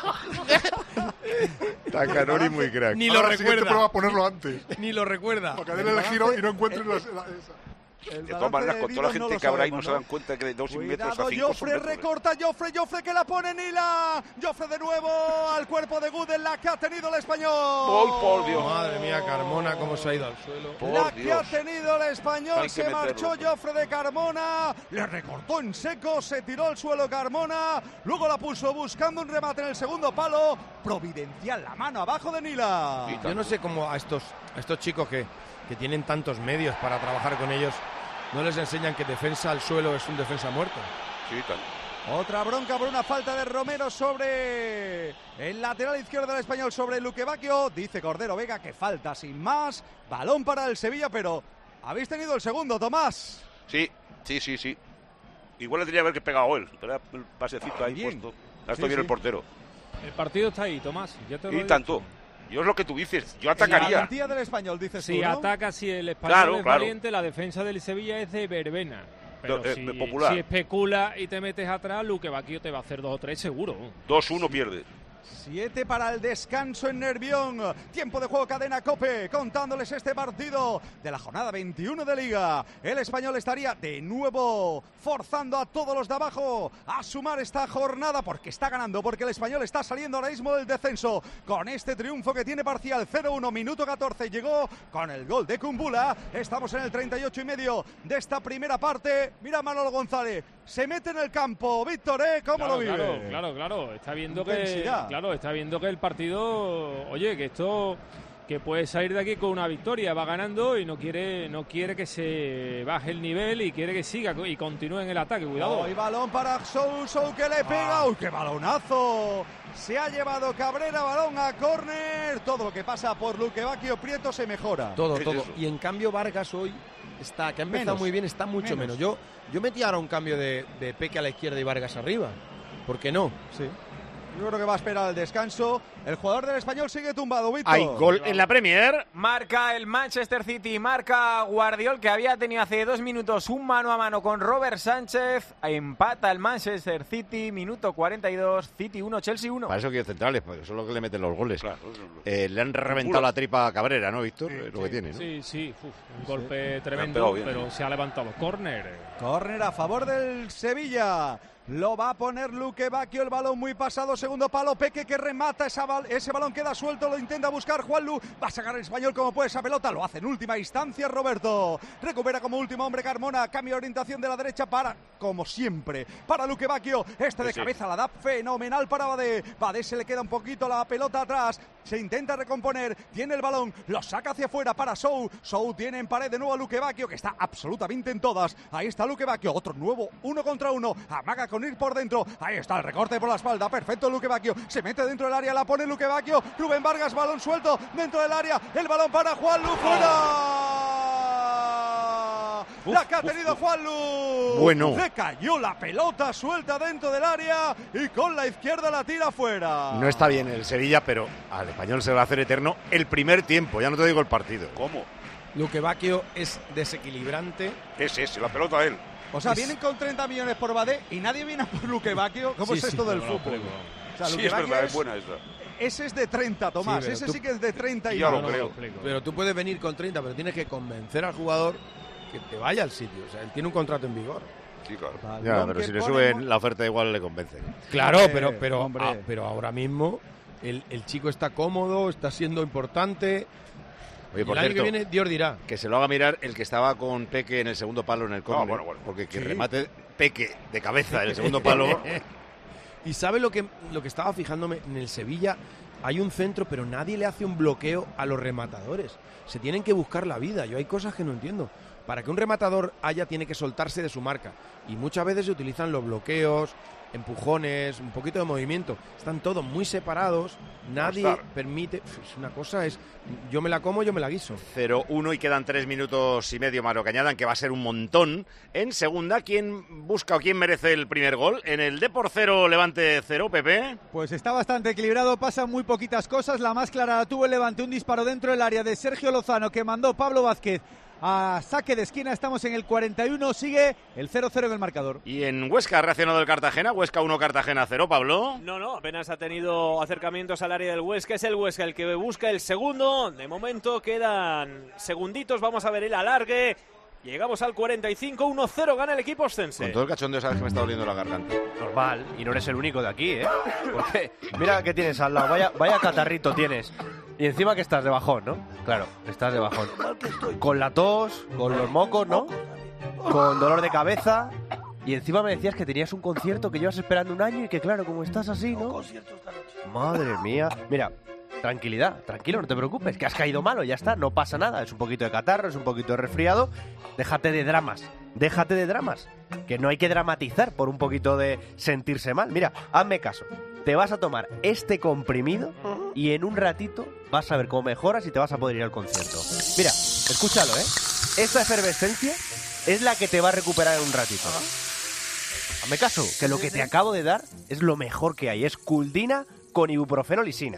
Takanori muy crack. Ni lo Ahora la siguiente recuerda. prueba ponerlo antes. Ni lo recuerda. Para que den el giro y no encuentren las- la- esa. El De todas maneras, con toda la balance de gente Vido que habrá ahí no no lo se dan sabemos, cuenta que de dos metros a Cuidado, cinco son Joffre metros. recorta, Joffre, Joffre que la pone Nila. Joffre de nuevo al cuerpo de Gudel, la que ha tenido el español. ¡Ay, por Dios! Madre mía, Carmona, cómo se ha ido al suelo. Por La que ha Dios. tenido el español, Hay que se marchó meterlo. Joffre de Carmona, le recortó en seco, se tiró al suelo Carmona, luego la pulsó buscando un remate en el segundo palo, providencial la mano abajo de Nila. Yo no sé cómo a estos, a estos chicos que, que tienen tantos medios para trabajar con ellos, no les enseñan que defensa al suelo es un defensa muerto. Sí, tal. Otra bronca por una falta de Romero sobre el lateral izquierdo del español, sobre Luque Bacchio. Dice Cordero Vega que falta sin más. Balón para el Sevilla, pero habéis tenido el segundo, Tomás. Sí, sí, sí, sí. Igual le tenía que haber pegado él, pero el pasecito ahí Bien. puesto. Ha Sí, bien sí. el portero. El partido está ahí, Tomás. Ya te lo he Y dicho. tanto. Yo es lo que tú dices, yo La atacaría. garantía del español, dices Si tú, ¿no? ataca, si el español Claro, es claro. valiente, la defensa del Sevilla es de verbena. Pero Do- eh, si, popular. si especula y te metes atrás, Luque Bacchio te va a hacer dos o tres seguro. dos uno pierde. Siete para el descanso en Nervión. Tiempo de juego, cadena COPE, contándoles este partido de la jornada veintiuno de Liga. El español estaría de nuevo forzando a todos los de abajo a sumar esta jornada porque está ganando, porque el español está saliendo ahora mismo del descenso con este triunfo que tiene parcial cero uno, minuto catorce. Llegó con el gol de Kumbula. Estamos en el treinta y ocho y medio de esta primera parte. Mira Manolo González, se mete en el campo. Víctor, ¿eh? ¿Cómo Claro, lo vive? claro, claro, claro. Está viendo que, Intensidad. claro, está viendo que el partido, oye, que esto, que puede salir de aquí con una victoria, va ganando y no quiere, no quiere que se baje el nivel y quiere que siga y continúe en el ataque. Cuidado. Hoy balón para Sou, Sou que le pega. ¡Uy, qué balonazo! Se ha llevado Cabrera, balón a córner. Todo lo que pasa por Luque Bacchio Prieto se mejora. Todo, Es todo. eso. Y en cambio Vargas hoy está, que ha empezado Menos. muy bien, está mucho Menos. menos. Yo, yo metía ahora un cambio de, de Peque a la izquierda y Vargas arriba. ¿Por qué no? Sí. Yo creo que va a esperar el descanso. El jugador del español sigue tumbado, Víctor. Hay gol en la Premier. Marca el Manchester City, marca Guardiol, que había tenido hace dos minutos un mano a mano con Robert Sánchez. Empata el Manchester City, minuto cuarenta y dos, City uno, Chelsea uno. Para eso quiero centrales, porque eso es lo que le meten los goles. Claro, eso es lo- Eh, le han reventado la tripa a Cabrera, ¿no, Víctor? Es lo que tiene, ¿no? Sí, sí, uf, un golpe Le han tremendo, pegado bien, pero ¿eh? se ha levantado. Córner. Córner a favor del Sevilla. Lo va a poner Luque Bacchio, el balón muy pasado, segundo palo, Peque que remata, esa bal- ese balón queda suelto, lo intenta buscar Juanlu, va a sacar el español como puede esa pelota, lo hace en última instancia Roberto, recupera como último hombre Carmona, cambia de orientación de la derecha para, como siempre, para Luque Bacchio, este de Sí, sí. cabeza la da fenomenal para Badé, Badé se le queda un poquito la pelota atrás, se intenta recomponer, tiene el balón, lo saca hacia afuera para Sou, Sou tiene en pared de nuevo a Luque Bacchio, que está absolutamente en todas, ahí está Luque Bacchio, otro nuevo, uno contra uno, amaga con ir por dentro, ahí está el recorte por la espalda, perfecto Luque Bacchio, se mete dentro del área, la pone Luque Bacchio, Rubén Vargas, balón suelto dentro del área, el balón para Juanlu, fuera, la que ha tenido Juanlu, Bueno. le cayó la pelota suelta dentro del área y con la izquierda la tira fuera. No está bien el Sevilla, pero al español se le va a hacer eterno el primer tiempo, ya no te digo el partido. ¿Cómo? Luque Bacchio es desequilibrante. Es ese, la pelota a él. O sea, Es- vienen con treinta millones por Badé y nadie viene a por Luque Bacchio. ¿Cómo Sí, es sí, esto del no, no, fútbol? pero- O sea, Sí, Luque es Bacchio verdad, es- es buena esa. ese es de treinta, Tomás. pero ese tú- sí que es de treinta y Ya no. lo creo. Pero tú puedes venir con treinta, pero tienes que convencer al jugador que te vaya al sitio. O sea, él tiene un contrato en vigor. Sí, claro. Ya, pero si le suben la oferta igual le convence. Claro, Eh, pero, pero, hombre. ah, pero ahora mismo el, el chico está cómodo, está siendo importante. Oye, Y por el año cierto, que viene, Dios dirá. que se lo haga mirar el que estaba con Peque en el segundo palo en el córner, bueno, bueno. porque que Sí. remate Peque de cabeza en el segundo palo. Y sabe lo que, lo que estaba fijándome en el Sevilla, hay un centro, pero nadie le hace un bloqueo a los rematadores. Se tienen que buscar la vida. Yo hay cosas que no entiendo. para que un rematador haya tiene que soltarse de su marca. Y muchas veces se utilizan los bloqueos, empujones, un poquito de movimiento. Están todos muy separados, nadie permite... Es una cosa, es yo me la como, yo me la guiso. cero uno y quedan tres minutos y medio más lo que añadan, que va a ser un montón. En segunda, ¿quién busca o quién merece el primer gol? En el Depor cero, Levante cero, Pepe. Pues está bastante equilibrado, pasan muy poquitas cosas. La más clara la tuvo el Levante, un disparo dentro del área de Sergio Lozano que mandó Pablo Vázquez a saque de esquina. Estamos en el cuarenta y uno, sigue el cero cero en el marcador. Y en Huesca ha reaccionado el Cartagena, Huesca uno, Cartagena cero, Pablo. No, no, apenas ha tenido acercamientos al área del Huesca, es el Huesca el que busca el segundo, de momento quedan segunditos, vamos a ver el alargue, llegamos al cuarenta y cinco, uno cero, gana el equipo oscense. Con todo el cachondeo sabes que me está doliendo la garganta. Normal, y no eres el único de aquí, ¿eh? Porque mira que tienes al lado, vaya, vaya catarrito tienes. Y encima que estás de bajón, ¿no? Claro, estás de bajón. Con la tos, con los mocos, ¿no? Con dolor de cabeza. Y encima me decías que tenías un concierto que llevas esperando un año y que claro, como estás así, ¿no? Madre mía. Mira, tranquilidad, tranquilo, no te preocupes, que has caído malo, ya está, no pasa nada. Es un poquito de catarro, es un poquito de resfriado. Déjate de dramas, déjate de dramas. Que no hay que dramatizar por un poquito de sentirse mal. Mira, hazme caso. Te vas a tomar este comprimido y en un ratito vas a ver cómo mejoras y te vas a poder ir al concierto. Mira, escúchalo, ¿eh? Esta efervescencia es la que te va a recuperar en un ratito. Hazme caso, que lo que te acabo de dar es lo mejor que hay. Es Culdina con ibuprofeno lisina.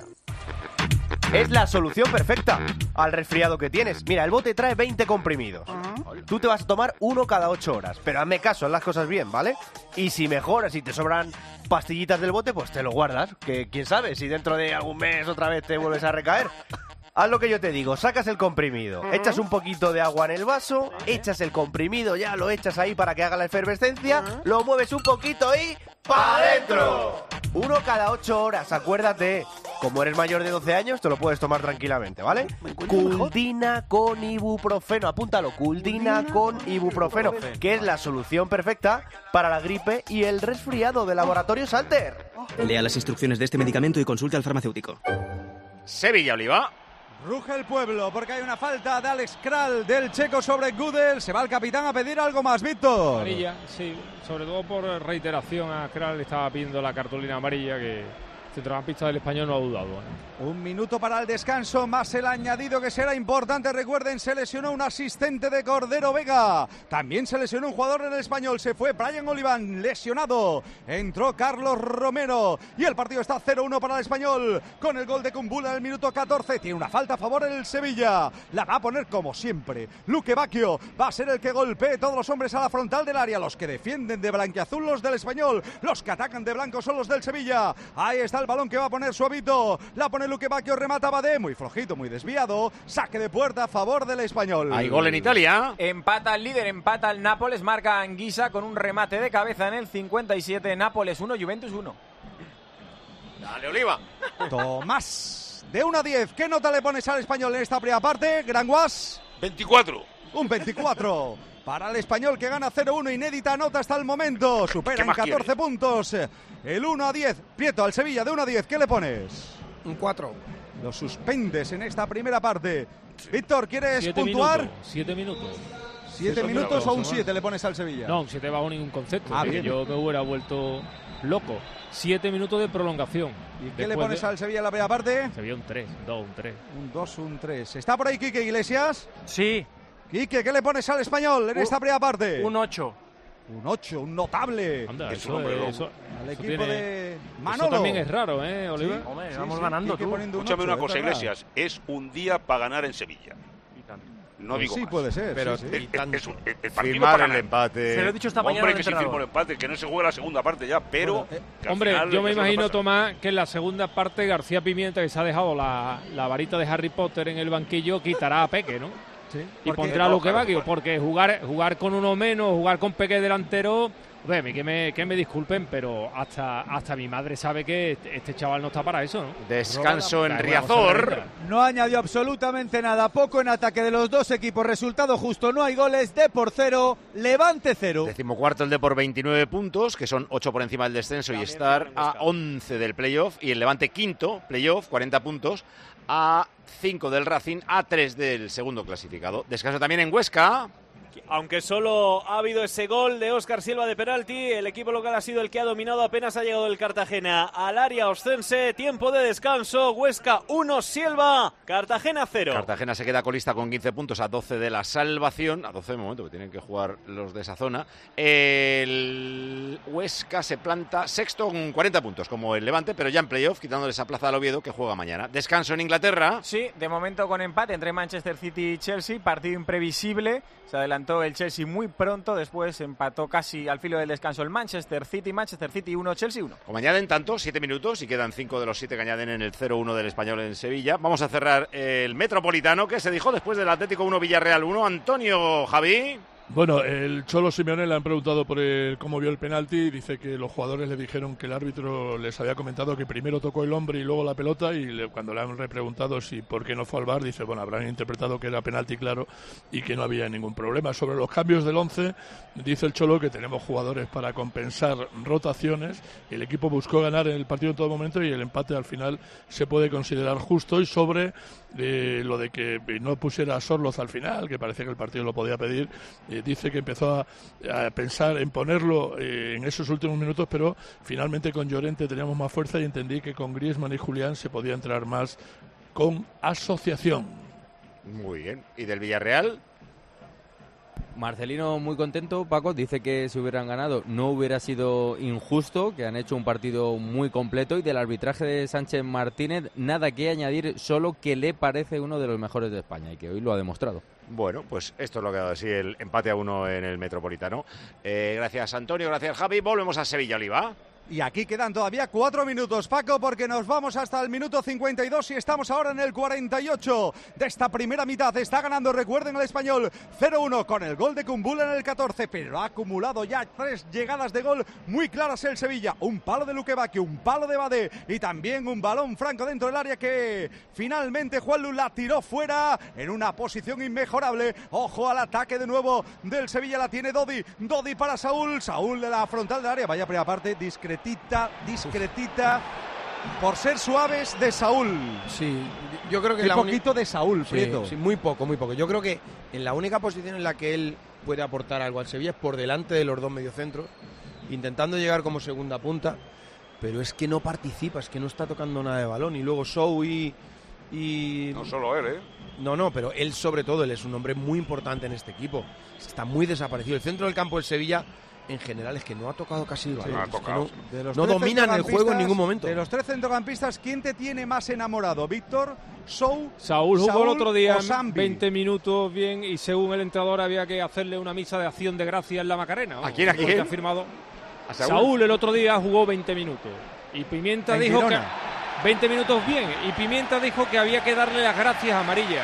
Es la solución perfecta al resfriado que tienes. Mira, el bote trae veinte comprimidos. Tú te vas a tomar uno cada ocho horas. Pero hazme caso, haz las cosas bien, ¿vale? Y si mejoras y te sobran pastillitas del bote, pues te lo guardas. Que quién sabe, si dentro de algún mes otra vez te vuelves a recaer. Haz lo que yo te digo, sacas el comprimido, echas un poquito de agua en el vaso, echas el comprimido, ya lo echas ahí para que haga la efervescencia, lo mueves un poquito y ¡pa' adentro! Uno cada ocho horas, acuérdate. Como eres mayor de doce años, te lo puedes tomar tranquilamente, ¿vale? Culdina con ibuprofeno, apúntalo, Culdina con ibuprofeno, que es la solución perfecta para la gripe y el resfriado de Laboratorios Alter. Lea las instrucciones de este medicamento y consulte al farmacéutico. Sevilla, Oliva. Ruge el pueblo porque hay una falta de Alex Kral del checo sobre Gudel. Se va el capitán a pedir algo más, Víctor. Amarilla, sí, sobre todo por reiteración a Kral, le estaba pidiendo la cartulina amarilla, que el centrocampista del Español no ha dudado, ¿eh? Un minuto para el descanso, más el añadido que será importante. Recuerden, se lesionó un asistente de Cordero Vega. También se lesionó un jugador en el Español. Se fue Brian Oliván, lesionado. Entró Carlos Romero. Y el partido está cero uno para el Español. Con el gol de Kumbula en el minuto catorce. Tiene una falta a favor el Sevilla. La va a poner como siempre Luque Bacchio. Va a ser el que golpee todos los hombres a la frontal del área. Los que defienden de blanquiazul, los del Español. Los que atacan de blanco son los del Sevilla. Ahí está el balón que va a poner Suavito. La pone Luque Bacchio, remata Badé, muy flojito, muy desviado. Saque de puerta a favor del Español. Hay gol en Italia. Empata el líder, empata el Nápoles, marca Anguissa con un remate de cabeza en el cincuenta y siete. Nápoles uno, Juventus uno. Dale, Oliva. Tomás, de uno a diez, ¿qué nota le pones al Español en esta primera parte? Granguas. veinticuatro. Un veinticuatro. Para el Español, que gana cero uno, inédita nota hasta el momento. Supera en catorce quiere? puntos el uno a diez. Prieto, al Sevilla, de uno a diez, ¿qué le pones? Un cuatro. Lo suspendes en esta primera parte. Víctor, ¿quieres siete puntuar? Minutos, siete minutos. ¿Siete sí, minutos o un siete le pones al Sevilla? No, un siete bajo ningún concepto. Ah, bien. Yo me hubiera vuelto loco. Siete minutos de prolongación. ¿Y qué le pones de... al Sevilla en la primera parte? Sevilla un tres, un dos, un tres. Un dos, un tres. ¿Está por ahí Quique Iglesias? Sí. Quique, ¿qué le pones al Español en un, esta primera parte? Un ocho. Un ocho, un notable. Anda, es eso, un hombre, eso, al eso equipo tiene, de Manolo. Eso también es raro, ¿eh, Oliver? Sí, hombre, sí, vamos sí, ganando, tú. Escúchame una cosa, Iglesias. Es un día para ganar en Sevilla. No pues digo sí, más. puede ser. Pero sí, el, sí. el, es un, el, el partido firmar para el ganar. empate. Se lo he dicho esta mañana. Hombre, que sí firmó el empate, que no se juega la segunda parte ya, pero... Bueno, eh, hombre, final, yo me imagino, pasa. Tomás, que en la segunda parte García Pimienta, que se ha dejado la, la varita de Harry Potter en el banquillo, quitará a Peque, ¿no? Sí. Y pondrá a Luque Bacchio, porque jugar, jugar con uno menos, jugar con Peque delantero... Ve, que me, que me disculpen, pero hasta, hasta mi madre sabe que este, este chaval no está para eso, ¿no? Descanso en Riazor. No añadió absolutamente nada, poco en ataque de los dos equipos, resultado justo, no hay goles, Depor cero, Levante cero. Decimocuarto el Depor, veintinueve puntos, que son ocho por encima del descenso y estar a once del playoff, y el Levante quinto, playoff, cuarenta puntos, a cinco del Racing, a tres del segundo clasificado. Descanso también en Huesca. Aunque solo ha habido ese gol de Óscar Silva de penalti, el equipo local ha sido el que ha dominado. Apenas ha llegado el Cartagena al área oscense. Tiempo de descanso. Huesca uno, Silva. Cartagena cero. Cartagena se queda colista con quince puntos a doce de la salvación. A doce de momento, que tienen que jugar los de esa zona. El Huesca se planta sexto con cuarenta puntos, como el Levante, pero ya en playoff, quitándole esa plaza al Oviedo, que juega mañana. Descanso en Inglaterra. Sí, de momento con empate entre Manchester City y Chelsea. Partido imprevisible. Se adelantó el Chelsea muy pronto, después empató casi al filo del descanso el Manchester City. Manchester City uno, Chelsea uno. Como añaden tanto, siete minutos y quedan cinco de los siete que añaden en el cero uno del Español en Sevilla. Vamos a cerrar el Metropolitano, que se dijo después del Atlético uno, Villarreal uno. Antonio, Javi. Bueno, el Cholo Simeone le han preguntado por el, cómo vio el penalti y dice que los jugadores le dijeron que el árbitro les había comentado que primero tocó el hombre y luego la pelota, y le, cuando le han repreguntado si por qué no fue al V A R, dice, bueno, habrán interpretado que era penalti claro y que no había ningún problema. Sobre los cambios del once, dice el Cholo que tenemos jugadores para compensar rotaciones. El equipo buscó ganar en el partido en todo momento y el empate al final se puede considerar justo. Y sobre eh, lo de que no pusiera a Sorloz al final, que parecía que el partido lo podía pedir, eh, dice que empezó a, a pensar en ponerlo eh, en esos últimos minutos, pero finalmente con Llorente teníamos más fuerza y entendí que con Griezmann y Julián se podía entrar más con asociación. Muy bien. ¿Y del Villarreal? Marcelino muy contento, Paco, dice que si hubieran ganado no hubiera sido injusto, que han hecho un partido muy completo, y del arbitraje de Sánchez Martínez nada que añadir, solo que le parece uno de los mejores de España y que hoy lo ha demostrado. Bueno, pues esto es lo que ha dado así el empate a uno en el Metropolitano. Eh, gracias Antonio, gracias Javi. Volvemos a Sevilla, Oliva. Y aquí quedan todavía cuatro minutos, Paco, porque nos vamos hasta el minuto cincuenta y dos y estamos ahora en el cuarenta y ocho de esta primera mitad. Está ganando, recuerden, el Español cero uno con el gol de Kumbula en el catorce, pero ha acumulado ya tres llegadas de gol muy claras el Sevilla. Un palo de Luque Bacchio, un palo de Badé y también un balón franco dentro del área que finalmente Juanlu la tiró fuera en una posición inmejorable. Ojo al ataque de nuevo del Sevilla, la tiene Dodi. Dodi para Saúl, Saúl de la frontal del área. Vaya primera parte, discretamente. Discretita, discretita, por ser suaves de Saúl. Sí, yo creo que un la poquito de Saúl, Prieto. Sí, sí, muy poco, muy poco. Yo creo que en la única posición en la que él puede aportar algo al Sevilla es por delante de los dos mediocentros, intentando llegar como segunda punta, pero es que no participa, es que no está tocando nada de balón. Y luego Sou y, y... No solo él, ¿eh? No, no, pero él sobre todo, él es un hombre muy importante en este equipo. Está muy desaparecido. El centro del campo del Sevilla en general es que no ha tocado casi el balón. Sí, no ha tocado. No, de no dominan el juego en ningún momento. De los tres centrocampistas, ¿quién te tiene más enamorado? ¿Víctor, Sou, Saúl jugó Saúl el otro día Zambi? veinte minutos bien y según el entrenador había que hacerle una misa de acción de gracia en la Macarena. ¿A quién? ¿A quién? Ha firmado. ¿A Saúl? Saúl? el otro día jugó veinte minutos y Pimienta En dijo Girona. que veinte minutos bien y Pimienta dijo que había que darle las gracias a Amarilla.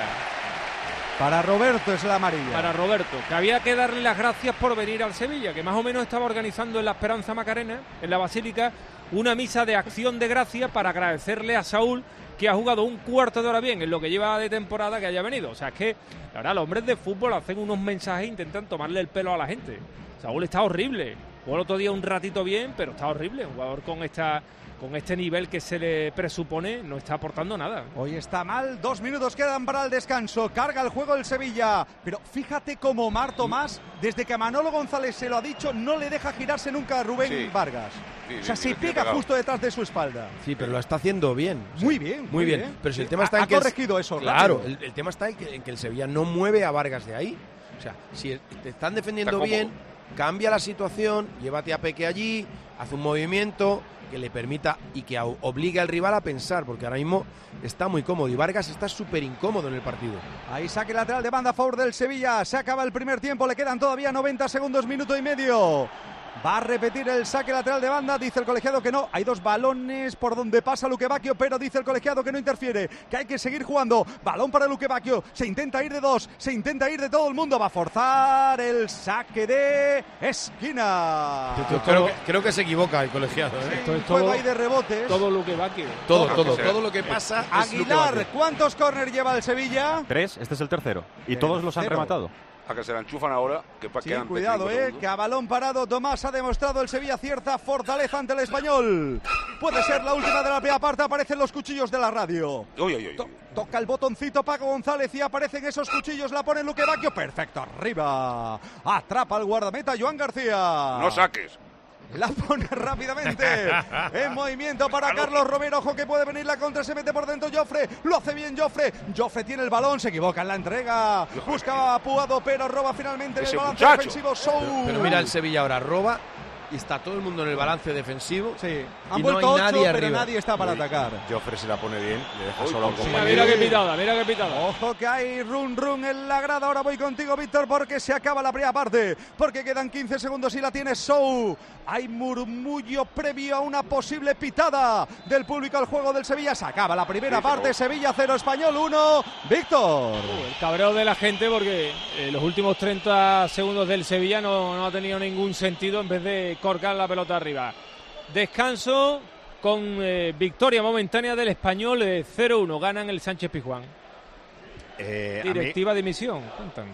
Para Roberto es la amarilla. Para Roberto, que había que darle las gracias por venir al Sevilla, que más o menos estaba organizando en la Esperanza Macarena, en la Basílica, una misa de acción de gracias para agradecerle a Saúl, que ha jugado un cuarto de hora bien en lo que lleva de temporada que haya venido. O sea, es que, la verdad, los hombres de fútbol hacen unos mensajes e intentan tomarle el pelo a la gente. Saúl está horrible. Jugó el otro día un ratito bien, pero está horrible. Un jugador con esta... con este nivel que se le presupone, no está aportando nada. Hoy está mal, dos minutos quedan para el descanso, carga el juego el Sevilla, pero fíjate cómo Omar Tomás, desde que Manolo González se lo ha dicho, no le deja girarse nunca a Rubén Sí. Vargas. Sí, o sea, sí, se sí, pega pegado. justo detrás de su espalda. Sí, pero lo está haciendo bien. O sea, Muy bien, Muy muy bien. bien. Pero si el Sí, tema está ha- en ha que... el- corregido eso, Claro, rápido. el, el tema está en que, en que el Sevilla no mueve a Vargas de ahí. O sea, si te están defendiendo Está bien, cómodo. cambia la situación, llévate a Peque allí, haz un movimiento que le permita y que a- obligue al rival a pensar, porque ahora mismo está muy cómodo y Vargas está súper incómodo en el partido. Ahí saque lateral de banda a favor del Sevilla, se acaba el primer tiempo, le quedan todavía noventa segundos, minuto y medio. Va a repetir el saque lateral de banda, dice el colegiado que no. Hay dos balones por donde pasa Luque Bacchio, pero dice el colegiado que no interfiere, que hay que seguir jugando. Balón para Luque Bacchio, se intenta ir de dos, se intenta ir de todo el mundo. Va a forzar el saque de esquina. Creo que, creo que se equivoca el colegiado. ¿eh? Esto es Juego todo, ahí de rebotes. todo lo que va aquí. Todo, No, todo, que todo sea. lo que pasa es Luque Aguilar, Bacchio. ¿cuántos córner lleva el Sevilla? Tres, este es el tercero. Y todos los han Tercero. rematado. a que se la enchufan ahora. Que pa- Sí, quedan cuidado, veinticinco eh, segundos. que a balón parado Tomás ha demostrado el Sevilla cierta fortaleza ante el Español. Puede ser la última de la primera parte, aparecen los cuchillos de la radio. Uy, uy, uy. To- toca el botoncito Paco González y aparecen esos cuchillos, la pone Luque Bacchio, perfecto, arriba. Atrapa al guardameta Joan García. No saques. La pone rápidamente en movimiento para Carlos Romero. Ojo que puede venir la contra. Se mete por dentro Jofre. Lo hace bien Jofre. Jofre tiene el balón. Se equivoca en la entrega. Buscaba a Puado, pero roba finalmente en el Ese balance muchacho. defensivo. Sou. Pero, pero mira el Sevilla ahora, roba y está todo el mundo en el balance defensivo. Sí. y Han no vuelto hay ocho, nadie pero arriba. nadie está para atacar. Joffre se la pone bien, le deja Uy, solo a un sí, compañero. Mira qué pitada, mira qué pitada. Ojo que hay run run en la grada. Ahora voy contigo, Víctor, porque se acaba la primera parte. Porque quedan quince segundos y la tiene Sou. Hay murmullo previo a una posible pitada del público al juego del Sevilla. Se acaba la primera Sí, parte. Sevilla cero, Español uno. Víctor. El cabreo de la gente porque eh, los últimos treinta segundos del Sevilla no, no ha tenido ningún sentido en vez de corcar la pelota arriba. Descanso con eh, victoria momentánea del Español, eh, cero uno. Ganan el Sánchez Pizjuán. Eh, a mí- Directiva de emisión, cuentan.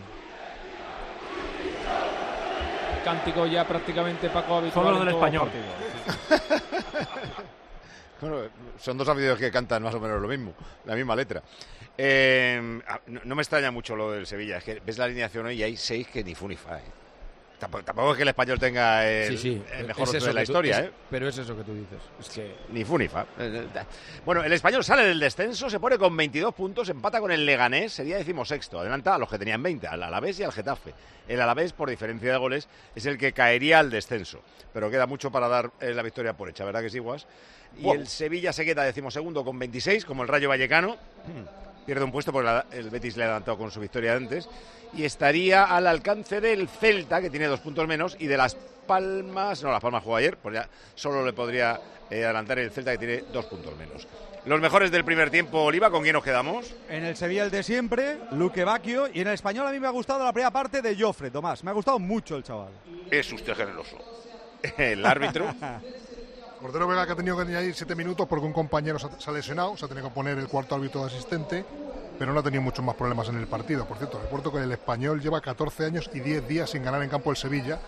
Cántico ya prácticamente Paco habitual. Solo en del todos los Español. partidos. Bueno, son dos aficionados que cantan más o menos lo mismo, la misma letra. Eh, a- no, no me extraña mucho lo del Sevilla, es que ves la alineación hoy y hay seis que ni fu ni fa. eh. Tampoco, tampoco es que el Español tenga el, Sí, sí, el mejor es once eso de la que tú- historia, es- ¿eh? Pero es eso que tú dices. Es que Ni fu ni fa. Bueno, el Español sale del descenso, se pone con veintidós puntos, empata con el Leganés, sería decimosexto, adelanta a los que tenían veinte, al Alavés y al Getafe. El Alavés, por diferencia de goles, es el que caería al descenso, pero queda mucho para dar eh, la victoria por hecha, ¿verdad que sí, Guas? Y Wow. el Sevilla se queda decimosegundo con veintiséis, como el Rayo Vallecano, pierde un puesto porque la- el Betis le ha adelantado con su victoria de antes, y estaría al alcance del Celta, que tiene dos puntos menos, y de Las Palmas, no, Las Palmas jugó ayer, pues ya solo le podría eh, adelantar el Celta, que tiene dos puntos menos. Los mejores del primer tiempo, Oliva, ¿con quién nos quedamos? En el Sevilla el de siempre, Luque Bacchio. Y en el Español a mí me ha gustado la primera parte de Jofre, Tomás. Me ha gustado mucho el chaval. Es usted generoso. El árbitro. Cordero Vega, que ha tenido que añadir siete minutos porque un compañero se ha, se ha lesionado, se ha tenido que poner el cuarto árbitro de asistente, pero no ha tenido muchos más problemas en el partido. Por cierto, recuerdo que el Español lleva catorce años y diez días sin ganar en campo el Sevilla.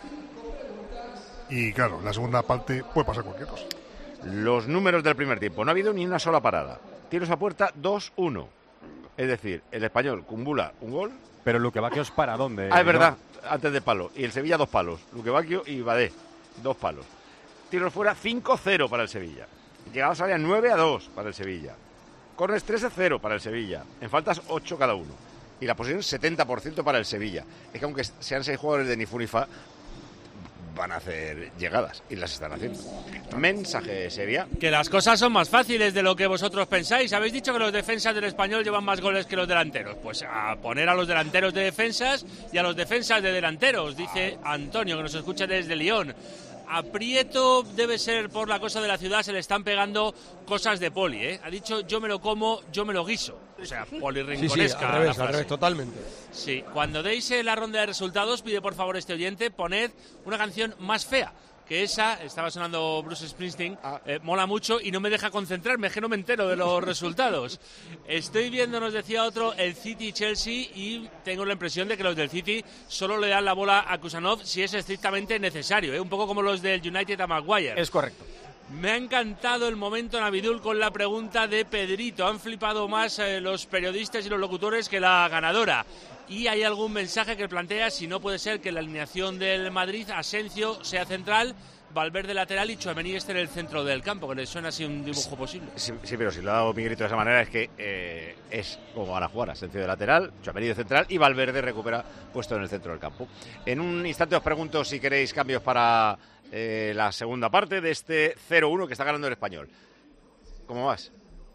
Y claro, en la segunda parte puede pasar cualquier cosa. Los números del primer tiempo. No ha habido ni una sola parada. Tiros a puerta dos uno. Es decir, el Español acumula un gol. Pero Luque Bacchio es para dónde. Ah, es ¿no? verdad, antes de palo. Y el Sevilla dos palos. Luque Bacchio y Badé, dos palos. Tiros fuera cinco cero para el Sevilla. Llegados a área nueve a dos para el Sevilla. Corners tres a cero para el Sevilla. En faltas ocho cada uno. Y la posición setenta por ciento para el Sevilla. Es que aunque sean seis jugadores de ni fu ni fa, van a hacer llegadas. Y las están haciendo. Mensaje, Sevilla. Que las cosas son más fáciles de lo que vosotros pensáis. Habéis dicho que los defensas del Español llevan más goles que los delanteros. Pues a poner a los delanteros de defensas y a los defensas de delanteros, dice Antonio, que nos escucha desde Lyon. A Prieto debe ser por la cosa de la ciudad, se le están pegando cosas de Poli, ¿eh? Ha dicho yo me lo como, yo me lo guiso. O sea, polirrinconesca. sí, sí, al la revés, al frase. revés, totalmente. Sí, cuando deis eh, la ronda de resultados, pide por favor este oyente, poned una canción más fea. Que esa, estaba sonando Bruce Springsteen, eh, mola mucho y no me deja concentrarme, es que no me entero de los resultados. Estoy viendo, nos decía otro, el City-Chelsea y tengo la impresión de que los del City solo le dan la bola a Kusanov si es estrictamente necesario, ¿eh? Un poco como los del United a Maguire. Es correcto. Me ha encantado el momento Navidul con la pregunta de Pedrito. Han flipado más eh, los periodistas y los locutores que la ganadora. Y hay algún mensaje que plantea si no puede ser que la alineación del Madrid, Asencio sea central, Valverde lateral y Tchouaméni esté en el centro del campo, que le suena así un dibujo posible. Sí, sí, pero si lo ha dado Miguelito de esa manera es que eh, es como van a jugar, Asencio de lateral, Tchouaméni de central y Valverde recupera puesto en el centro del campo. En un instante os pregunto si queréis cambios para eh, la segunda parte de este cero uno que está ganando el Español. ¿Cómo vas?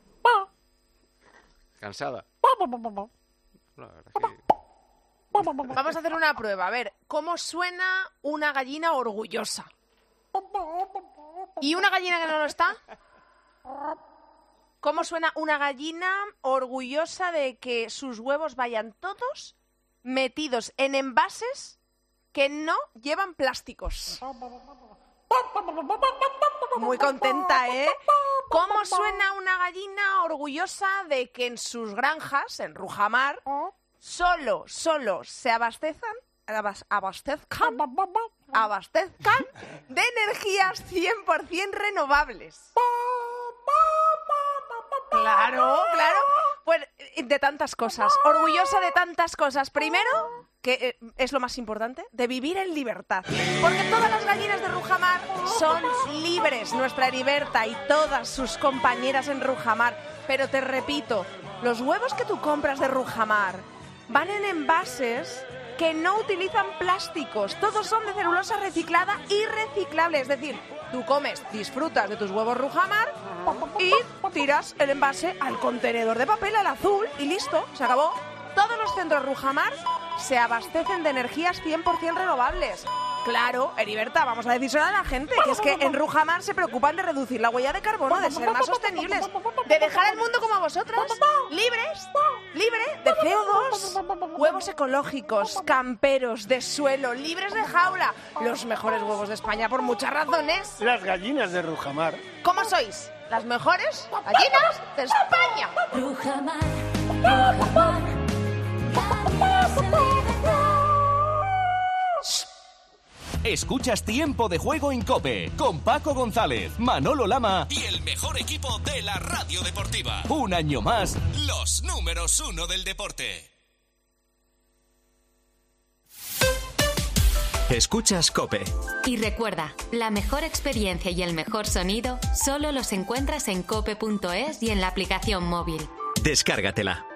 ¿Cansada? La verdad es que- Vamos a hacer una prueba. A ver, ¿cómo suena una gallina orgullosa? ¿Y una gallina que no lo está? ¿Cómo suena una gallina orgullosa de que sus huevos vayan todos metidos en envases que no llevan plásticos? Muy contenta, ¿eh? ¿Cómo suena una gallina orgullosa de que en sus granjas, en Rujamar, solo, solo se abastezcan, abas- abastezcan, abastezcan de energías cien por ciento renovables. Claro, claro. Pues de tantas cosas. Orgullosa de tantas cosas. Primero, que eh, es lo más importante, de vivir en libertad. Porque todas las gallinas de Rujamar son libres. Nuestra Heriberta y todas sus compañeras en Rujamar. Pero te repito, los huevos que tú compras de Rujamar van en envases que no utilizan plásticos. Todos son de celulosa reciclada y reciclable. Es decir, tú comes, disfrutas de tus huevos Rujamar y tiras el envase al contenedor de papel, al azul, y listo, se acabó. Todos los centros Rujamar se abastecen de energías cien por ciento renovables. Claro, Heriberta, vamos a decírselo a la gente, que es que en Rujamar se preocupan de reducir la huella de carbono, de ser más sostenibles, de dejar el mundo como vosotras, libres, libre de C O dos, huevos ecológicos, camperos, de suelo, libres de jaula, los mejores huevos de España por muchas razones. Las gallinas de Rujamar. ¿Cómo sois? Las mejores gallinas de España. Rujamar, Rujamar, gallinas en libertad. Escuchas Tiempo de Juego en COPE con Paco González, Manolo Lama y el mejor equipo de la radio deportiva. Un año más, los números uno del deporte. Escuchas COPE. Y recuerda, la mejor experiencia y el mejor sonido solo los encuentras en cope punto es y en la aplicación móvil. Descárgatela.